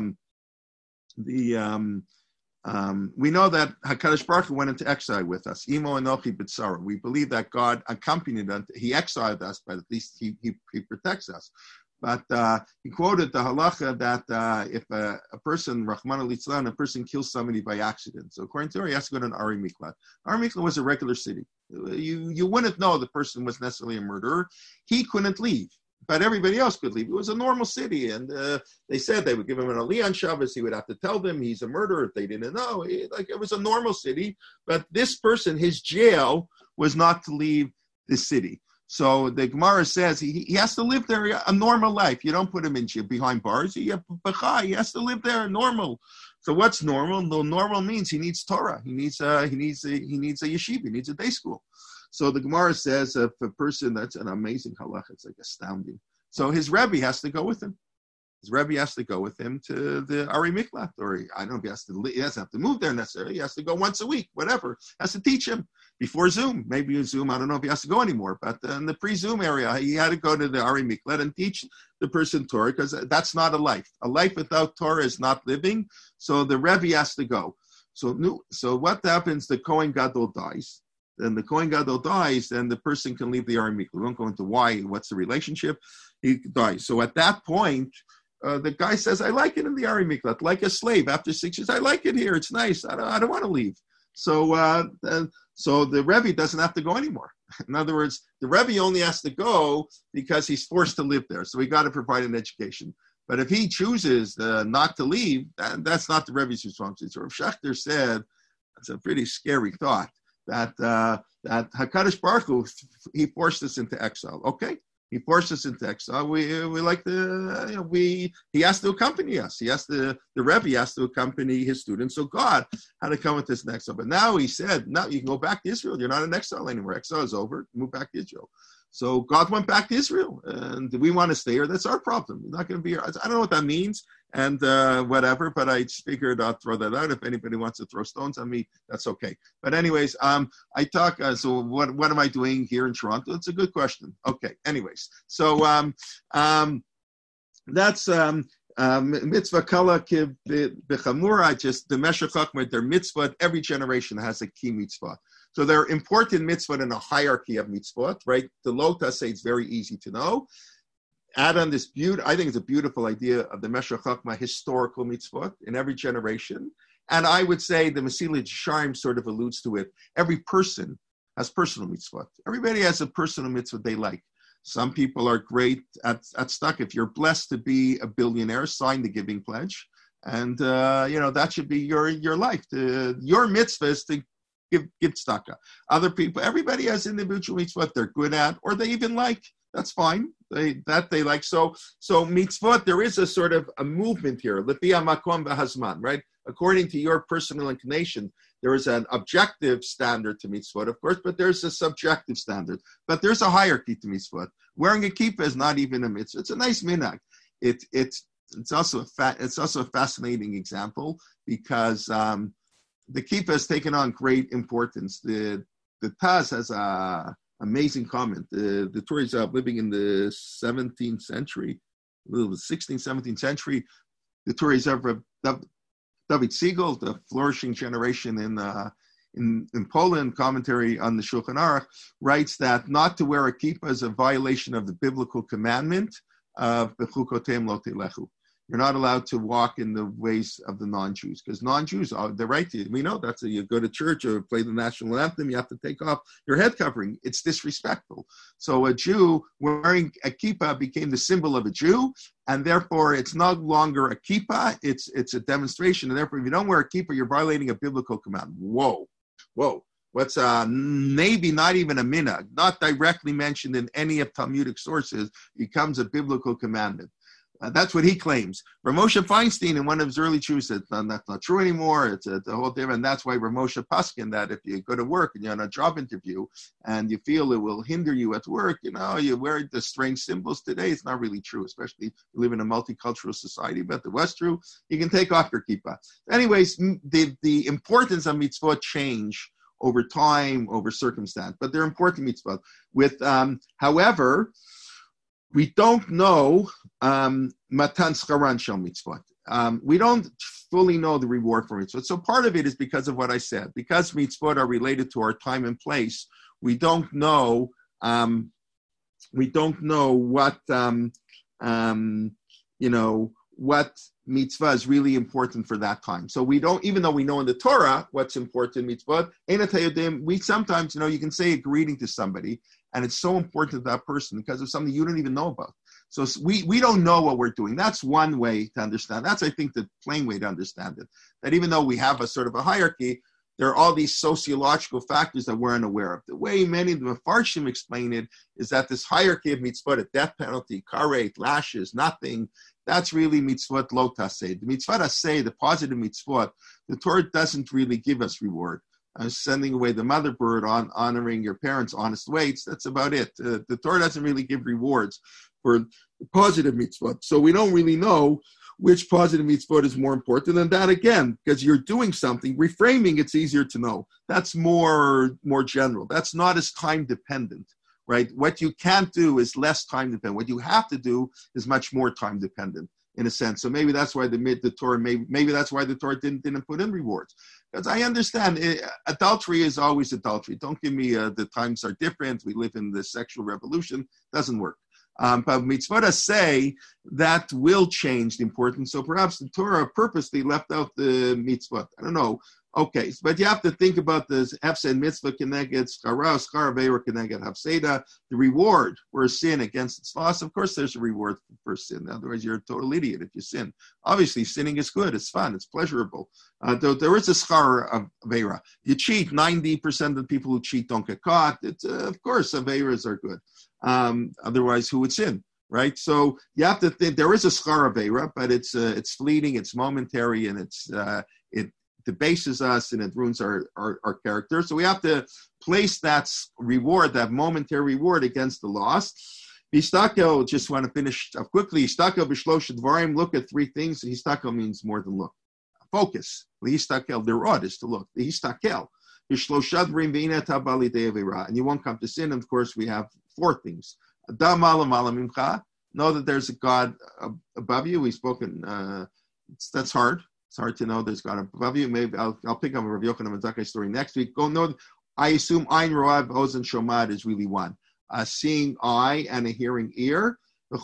we know that HaKadosh Baruch Hu went into exile with us. Imo Anochi B'tzara. We believe that God accompanied us. He exiled us, but at least he protects us. But he quoted the halacha that if a person, Rahman al-Litzlan, a person kills somebody by accident. So according to her, he has to go to an Ari Miklat. Ari Miklat was a regular city. You wouldn't know the person was necessarily a murderer. He couldn't leave, but everybody else could leave. It was a normal city, and they said they would give him an aliyah on Shabbos. He would have to tell them he's a murderer if they didn't know. It was a normal city, but this person, his jail was not to leave the city. So the Gemara says he has to live there a normal life. You don't put him in behind bars. He has to live there normal. So what's normal? No, normal means he needs Torah. He needs a yeshiva. He needs a day school. So the Gemara says if a person, that's an amazing halacha. It's like astounding. So his Rebbe has to go with him. His Rebbe has to go with him to the Ari Miklat, or I don't know if he doesn't have to move there necessarily. He has to go once a week, whatever. Has to teach him before Zoom. Maybe Zoom, I don't know if he has to go anymore, but in the pre-Zoom area, he had to go to the Ari Miklat and teach the person Torah, because that's not a life. A life without Torah is not living. So the Rebbe has to go. So what happens? The Kohen Gadol dies. Then the Kohen Gadol dies, then the person can leave the Ari Miklat. We won't go into why, what's the relationship. He dies. So at that point, the guy says, I like it in the Ari Miklat, like a slave. After 6 years, I like it here. It's nice. I don't want to leave. So the Rebbe doesn't have to go anymore. In other words, the Rebbe only has to go because he's forced to live there. So we got to provide an education. But if he chooses not to leave, that's not the Rebbe's responsibility. So Rav Schachter said, that's a pretty scary thought. that Hakadosh Baruch Hu, he forced us into exile. Okay, he forced us into exile. We like he has to accompany us. The Rebbe has to accompany his students. So God had to come with this exile. But now he said, "No, you can go back to Israel. You're not in exile anymore. Exile is over. Move back to Israel." So God went back to Israel, and we want to stay here. That's our problem. We're not going to be here. I don't know what that means, and whatever. But I figured I'll throw that out. If anybody wants to throw stones on me, that's okay. But anyways, I talk. So what am I doing here in Toronto? It's a good question. Okay. Anyways, so that's mitzvah kala b'chamura. Just the Meshech Chochmah, their mitzvah. Every generation has a key mitzvah. So there are important mitzvot in a hierarchy of mitzvot, right? The Lota say it's very easy to know. Add on this I think it's a beautiful idea of the Meshech Chochmah historical mitzvot in every generation. And I would say the Mesilat Yesharim sort of alludes to it. Every person has personal mitzvot. Everybody has a personal mitzvah they like. Some people are great at stuck. If you're blessed to be a billionaire, sign the giving pledge. And, that should be your life. Your mitzvah is to give tzedakah. Other people, everybody has individual mitzvot they're good at, or they even like. That's fine. They like. So mitzvot, there is a sort of a movement here. Lefi hamakom v'hazman, right? According to your personal inclination, there is an objective standard to mitzvot, of course, but there's a subjective standard. But there's a hierarchy to mitzvot. Wearing a kippah is not even a mitzvah. It's a nice minhag. It's also a fascinating example because the kippah has taken on great importance. The Taz has an amazing comment. The Torah's living in the 17th century, the 16th, 17th century. The Torah's David Siegel, the flourishing generation in Poland, commentary on the Shulchan Aruch, writes that not to wear a kippah is a violation of the biblical commandment of Bechukotem lo telechu. You're not allowed to walk in the ways of the non-Jews, because non-Jews, they're right to you. We know that's you go to church or play the national anthem, you have to take off your head covering. It's disrespectful. So a Jew wearing a kippah became the symbol of a Jew, and therefore it's no longer a kippah, it's a demonstration, and therefore if you don't wear a kippah, you're violating a biblical command. Whoa. What's maybe not even a minhag, not directly mentioned in any of Talmudic sources, becomes a biblical commandment. That's what he claims. Ramosha Feinstein, in one of his early Jews, said that's not true anymore. It's a whole different. And that's why Ramosha Paskin, that if you go to work and you're on a job interview and you feel it will hinder you at work, you wear the strange symbols today. It's not really true, especially if you live in a multicultural society. But the West true, you can take off your kippah. Anyways, the importance of mitzvot change over time, over circumstance, but they're important mitzvot. However, we don't know matan scharan shel mitzvot. We don't fully know the reward for mitzvot. So part of it is because of what I said. Because mitzvot are related to our time and place, we don't know what what mitzvah is really important for that time. So we don't, even though we know in the Torah what's important mitzvot, we sometimes, you can say a greeting to somebody, and it's so important to that person because of something you don't even know about. So we don't know what we're doing. That's one way to understand. That's, I think, the plain way to understand it. That even though we have a sort of a hierarchy, there are all these sociological factors that we're unaware of. The way many of the Mefarshim explain it is that this hierarchy of mitzvot, a death penalty, karet, lashes, nothing, that's really mitzvot lo taseh. The mitzvot aseh, the positive mitzvot, the Torah doesn't really give us reward. Sending away the mother bird, honoring your parents' honest ways, that's about it. The Torah doesn't really give rewards for positive mitzvot. So we don't really know which positive mitzvot is more important than that, again, because you're doing something. Reframing, it's easier to know. That's more general. That's not as time dependent, right? What you can't do is less time dependent. What you have to do is much more time dependent, in a sense. So maybe that's why the Torah, maybe that's why the Torah didn't put in rewards. Because I understand adultery is always adultery. Don't give me the times are different. We live in the sexual revolution. Doesn't work. But mitzvot say that will change the importance. So perhaps the Torah purposely left out the mitzvot. I don't know. Okay, but you have to think about this hefsed mitzvah keneged schara, schar aveira keneged hafseda, the reward for a sin against its loss. Of course, there's a reward for sin. Otherwise, you're a total idiot if you sin. Obviously, sinning is good. It's fun. It's pleasurable. Though there is a schar of aveira. You cheat. 90% of the people who cheat don't get caught. It's of course, aveiras are good. Otherwise, who would sin? Right, so you have to think there is a schar aveira, but it's fleeting, it's momentary, and it debases us and it ruins our character. So we have to place that reward, that momentary reward, against the loss. Histakel, just want to finish up quickly. Histakel b'shlosh dvarim, look at three things. Histakel means more than look. Focus. Histakel, the rod is to look. Histakel. And you won't come to sin. And of course, we have four things. Know that there's a God above you. We've spoken. That's hard. It's hard to know there's God above you. Maybe I'll pick up a Rav Yochanan ben Zakkai story next week. Go know. I assume Ein Roav Ozen Shomad is really one. A seeing eye and a hearing ear.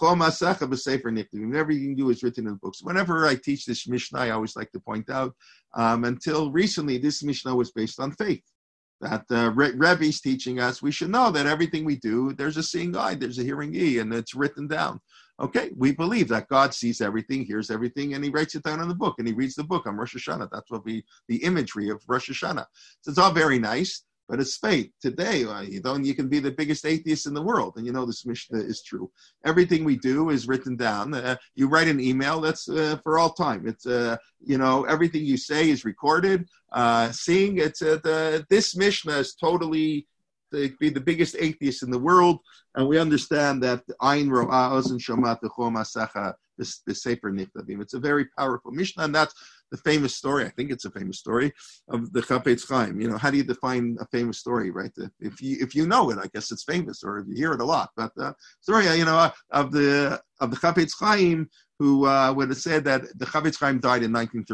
Whatever you can do is written in books. Whenever I teach this Mishnah, I always like to point out, until recently, this Mishnah was based on faith. That Rebbe's teaching us, we should know that everything we do, there's a seeing eye, there's a hearing ear, and it's written down. Okay, we believe that God sees everything, hears everything, and he writes it down in the book, and he reads the book on Rosh Hashanah. That's what the imagery of Rosh Hashanah. So it's all very nice, but it's faith. Today, you can be the biggest atheist in the world, and you know this Mishnah is true. Everything we do is written down. You write an email, that's for all time. It's, everything you say is recorded. Seeing, this Mishnah is totally, be the biggest atheist in the world, and we understand that Ein Ro'ah Ozen Shomat V'chom Asacha, the Sefer Nichtavim. It's a very powerful Mishnah, and that's the famous story. I think it's a famous story of the Chafetz Chaim. How do you define a famous story, right? If you know it, I guess it's famous, or if you hear it a lot. But story, of the Chafetz Chaim, who would have said that the Chafetz Chaim died in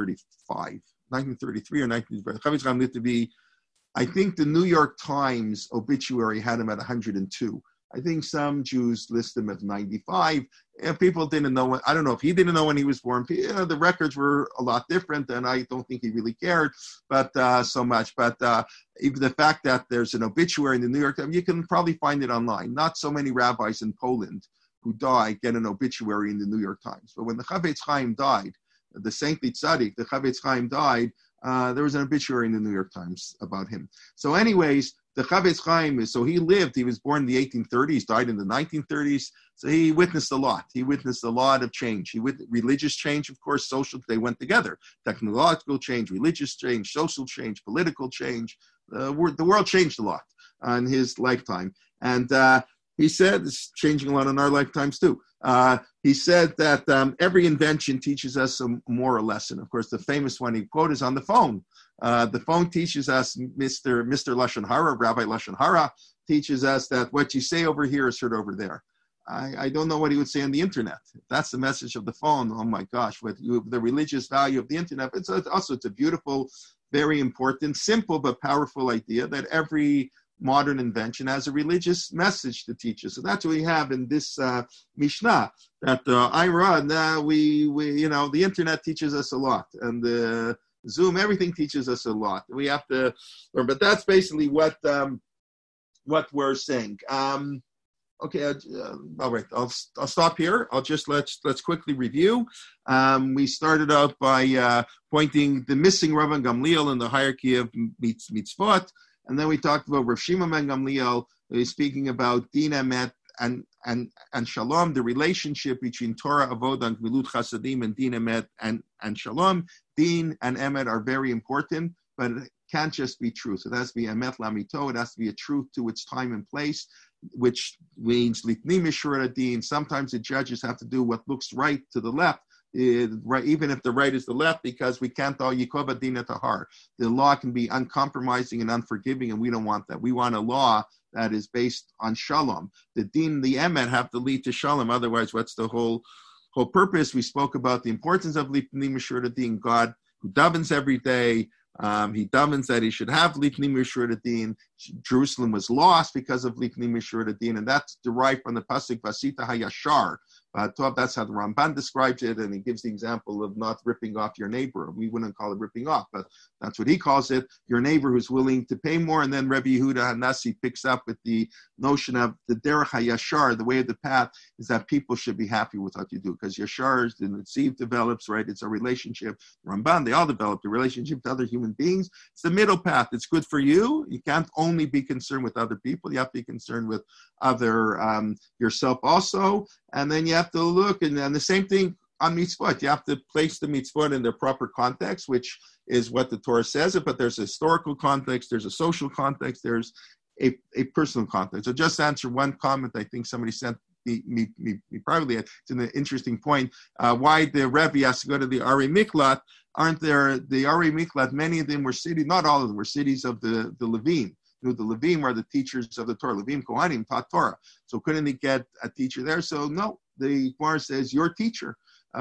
1933 or 1935. Chafetz Chaim lived to be, I think the New York Times obituary had him at 102. I think some Jews list him at 95. And people didn't know. I don't know if he didn't know when he was born. The records were a lot different, and I don't think he really cared, but so much. But even the fact that there's an obituary in the New York Times, you can probably find it online. Not so many rabbis in Poland who die get an obituary in the New York Times. But when the Chafetz Chaim died, the saintly tzaddik, the Chafetz Chaim died, there was an obituary in the New York Times about him. So anyways, the Chafetz Chaim, he was born in the 1830s, died in the 1930s, so he witnessed a lot. He witnessed a lot of change. Religious change, of course, social, they went together. Technological change, religious change, social change, political change. The world changed a lot in his lifetime. And he said, it's changing a lot in our lifetimes too. He said that every invention teaches us a moral lesson. Of course, the famous one he quoted is on the phone. The phone teaches us, Mr. Lashon Hara, Rabbi Lashon Hara, teaches us that what you say over here is heard over there. I don't know what he would say on the internet. If that's the message of the phone, oh my gosh, the religious value of the internet. It's a beautiful, very important, simple but powerful idea that every modern invention has a religious message to teach us. So that's what we have in this Mishnah, that the internet teaches us a lot, and the Zoom, everything teaches us a lot. We have to learn, but that's basically what we're saying. Okay, all right. I'll stop here. Let's quickly review. We started out by pointing the missing Rav Gamliel in the hierarchy of mitzvot, and then we talked about Rav Shimon ben Gamliel speaking about din emet and shalom, the relationship between Torah avodah and gemilut chasadim and din emet and shalom. Din and emet are very important, but it can't just be truth. It has to be emet lamito. It has to be a truth to its time and place, which means litnim mishurat din. Sometimes the judges have to do what looks right to the left, right, even if the right is the left, because we can't all yikov adin tahar. The law can be uncompromising and unforgiving, and we don't want that. We want a law that is based on shalom. The din, the emet, have to lead to shalom. Otherwise, what's the whole purpose? We spoke about the importance of litnim mishurat din. God who davens every day. He davens that he should have Lifnim Mishurat Din. Jerusalem was lost because of Lifnim Mishurat Din, and that's derived from the pasuk Vasita Hayashar. That's how the Ramban describes it, and he gives the example of not ripping off your neighbor. We wouldn't call it ripping off, but that's what he calls it. Your neighbor who's willing to pay more. And then Rebbe Yehuda Hanassi picks up with the notion of the derech hayashar, the way of the path, is that people should be happy with what you do, because yashar is the Netziv develops, right? It's a relationship. Ramban, they all develop a relationship to other human beings. It's the middle path. It's good for you. You can't only be concerned with other people. You have to be concerned with other yourself also. And then you have to look, and the same thing on mitzvot. You have to place the mitzvot in their proper context, which is what the Torah says it, but there's a historical context, there's a social context, there's a personal context. So just answer one comment I think somebody sent me privately. It's an interesting point. Why the Rebbe has to go to the Ari Miklat? Aren't there the Ari Miklat? Many of them were cities, not all of them were cities of the Levim. The Levim are the teachers of the Torah. Levim Kohanim taught Torah. So couldn't he get a teacher there? So no, the Gemara says your teacher.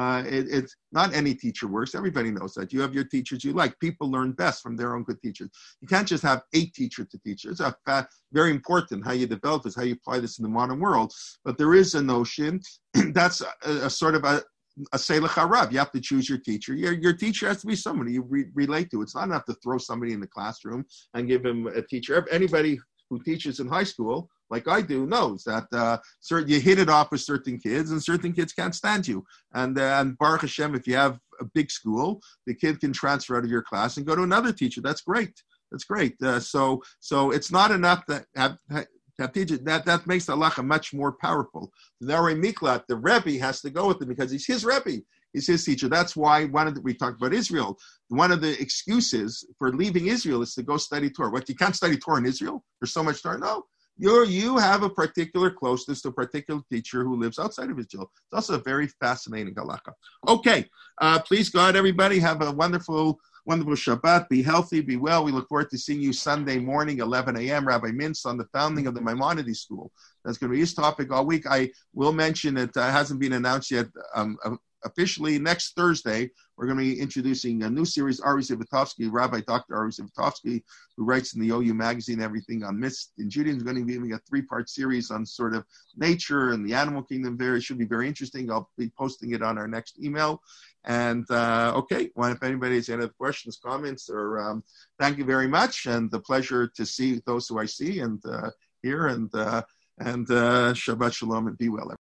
It's not any teacher works. Everybody knows that. You have your teachers you like. People learn best from their own good teachers. You can't just have a teacher to teach. It's very important how you develop this, how you apply this in the modern world. But there is a notion that's a sort of a Seilach Harav. You have to choose your teacher. Your teacher has to be somebody you relate to. It's not enough to throw somebody in the classroom and give him a teacher. Anybody who teaches in high school, like I do, knows that you hit it off with certain kids, and certain kids can't stand you. And Baruch Hashem, if you have a big school, the kid can transfer out of your class and go to another teacher. That's great. That's great. So it's not enough to have teachers. That makes the halacha much more powerful. The Ari Miklat, the Rebbe has to go with him because he's his Rebbe. He's his teacher. That's why we talked about Israel. One of the excuses for leaving Israel is to go study Torah. What, you can't study Torah in Israel? There's so much Torah? No. You have a particular closeness to a particular teacher who lives outside of Israel. It's also a very fascinating halakha. Okay, please God, everybody, have a wonderful Shabbat. Be healthy, be well. We look forward to seeing you Sunday morning, 11 a.m. Rabbi Mintz on the founding of the Maimonides School. That's going to be his topic all week. I will mention it hasn't been announced yet. Officially, next Thursday, we're going to be introducing a new series, Ari Zivotofsky, Rabbi Dr. Ari Zivotofsky, who writes in the OU magazine everything on myths in Judaism, is going to be giving a 3-part series on sort of nature and the animal kingdom. It should be very interesting. I'll be posting it on our next email. And if anybody has any other questions, comments, or thank you very much, and the pleasure to see those who I see and hear, and Shabbat Shalom and be well.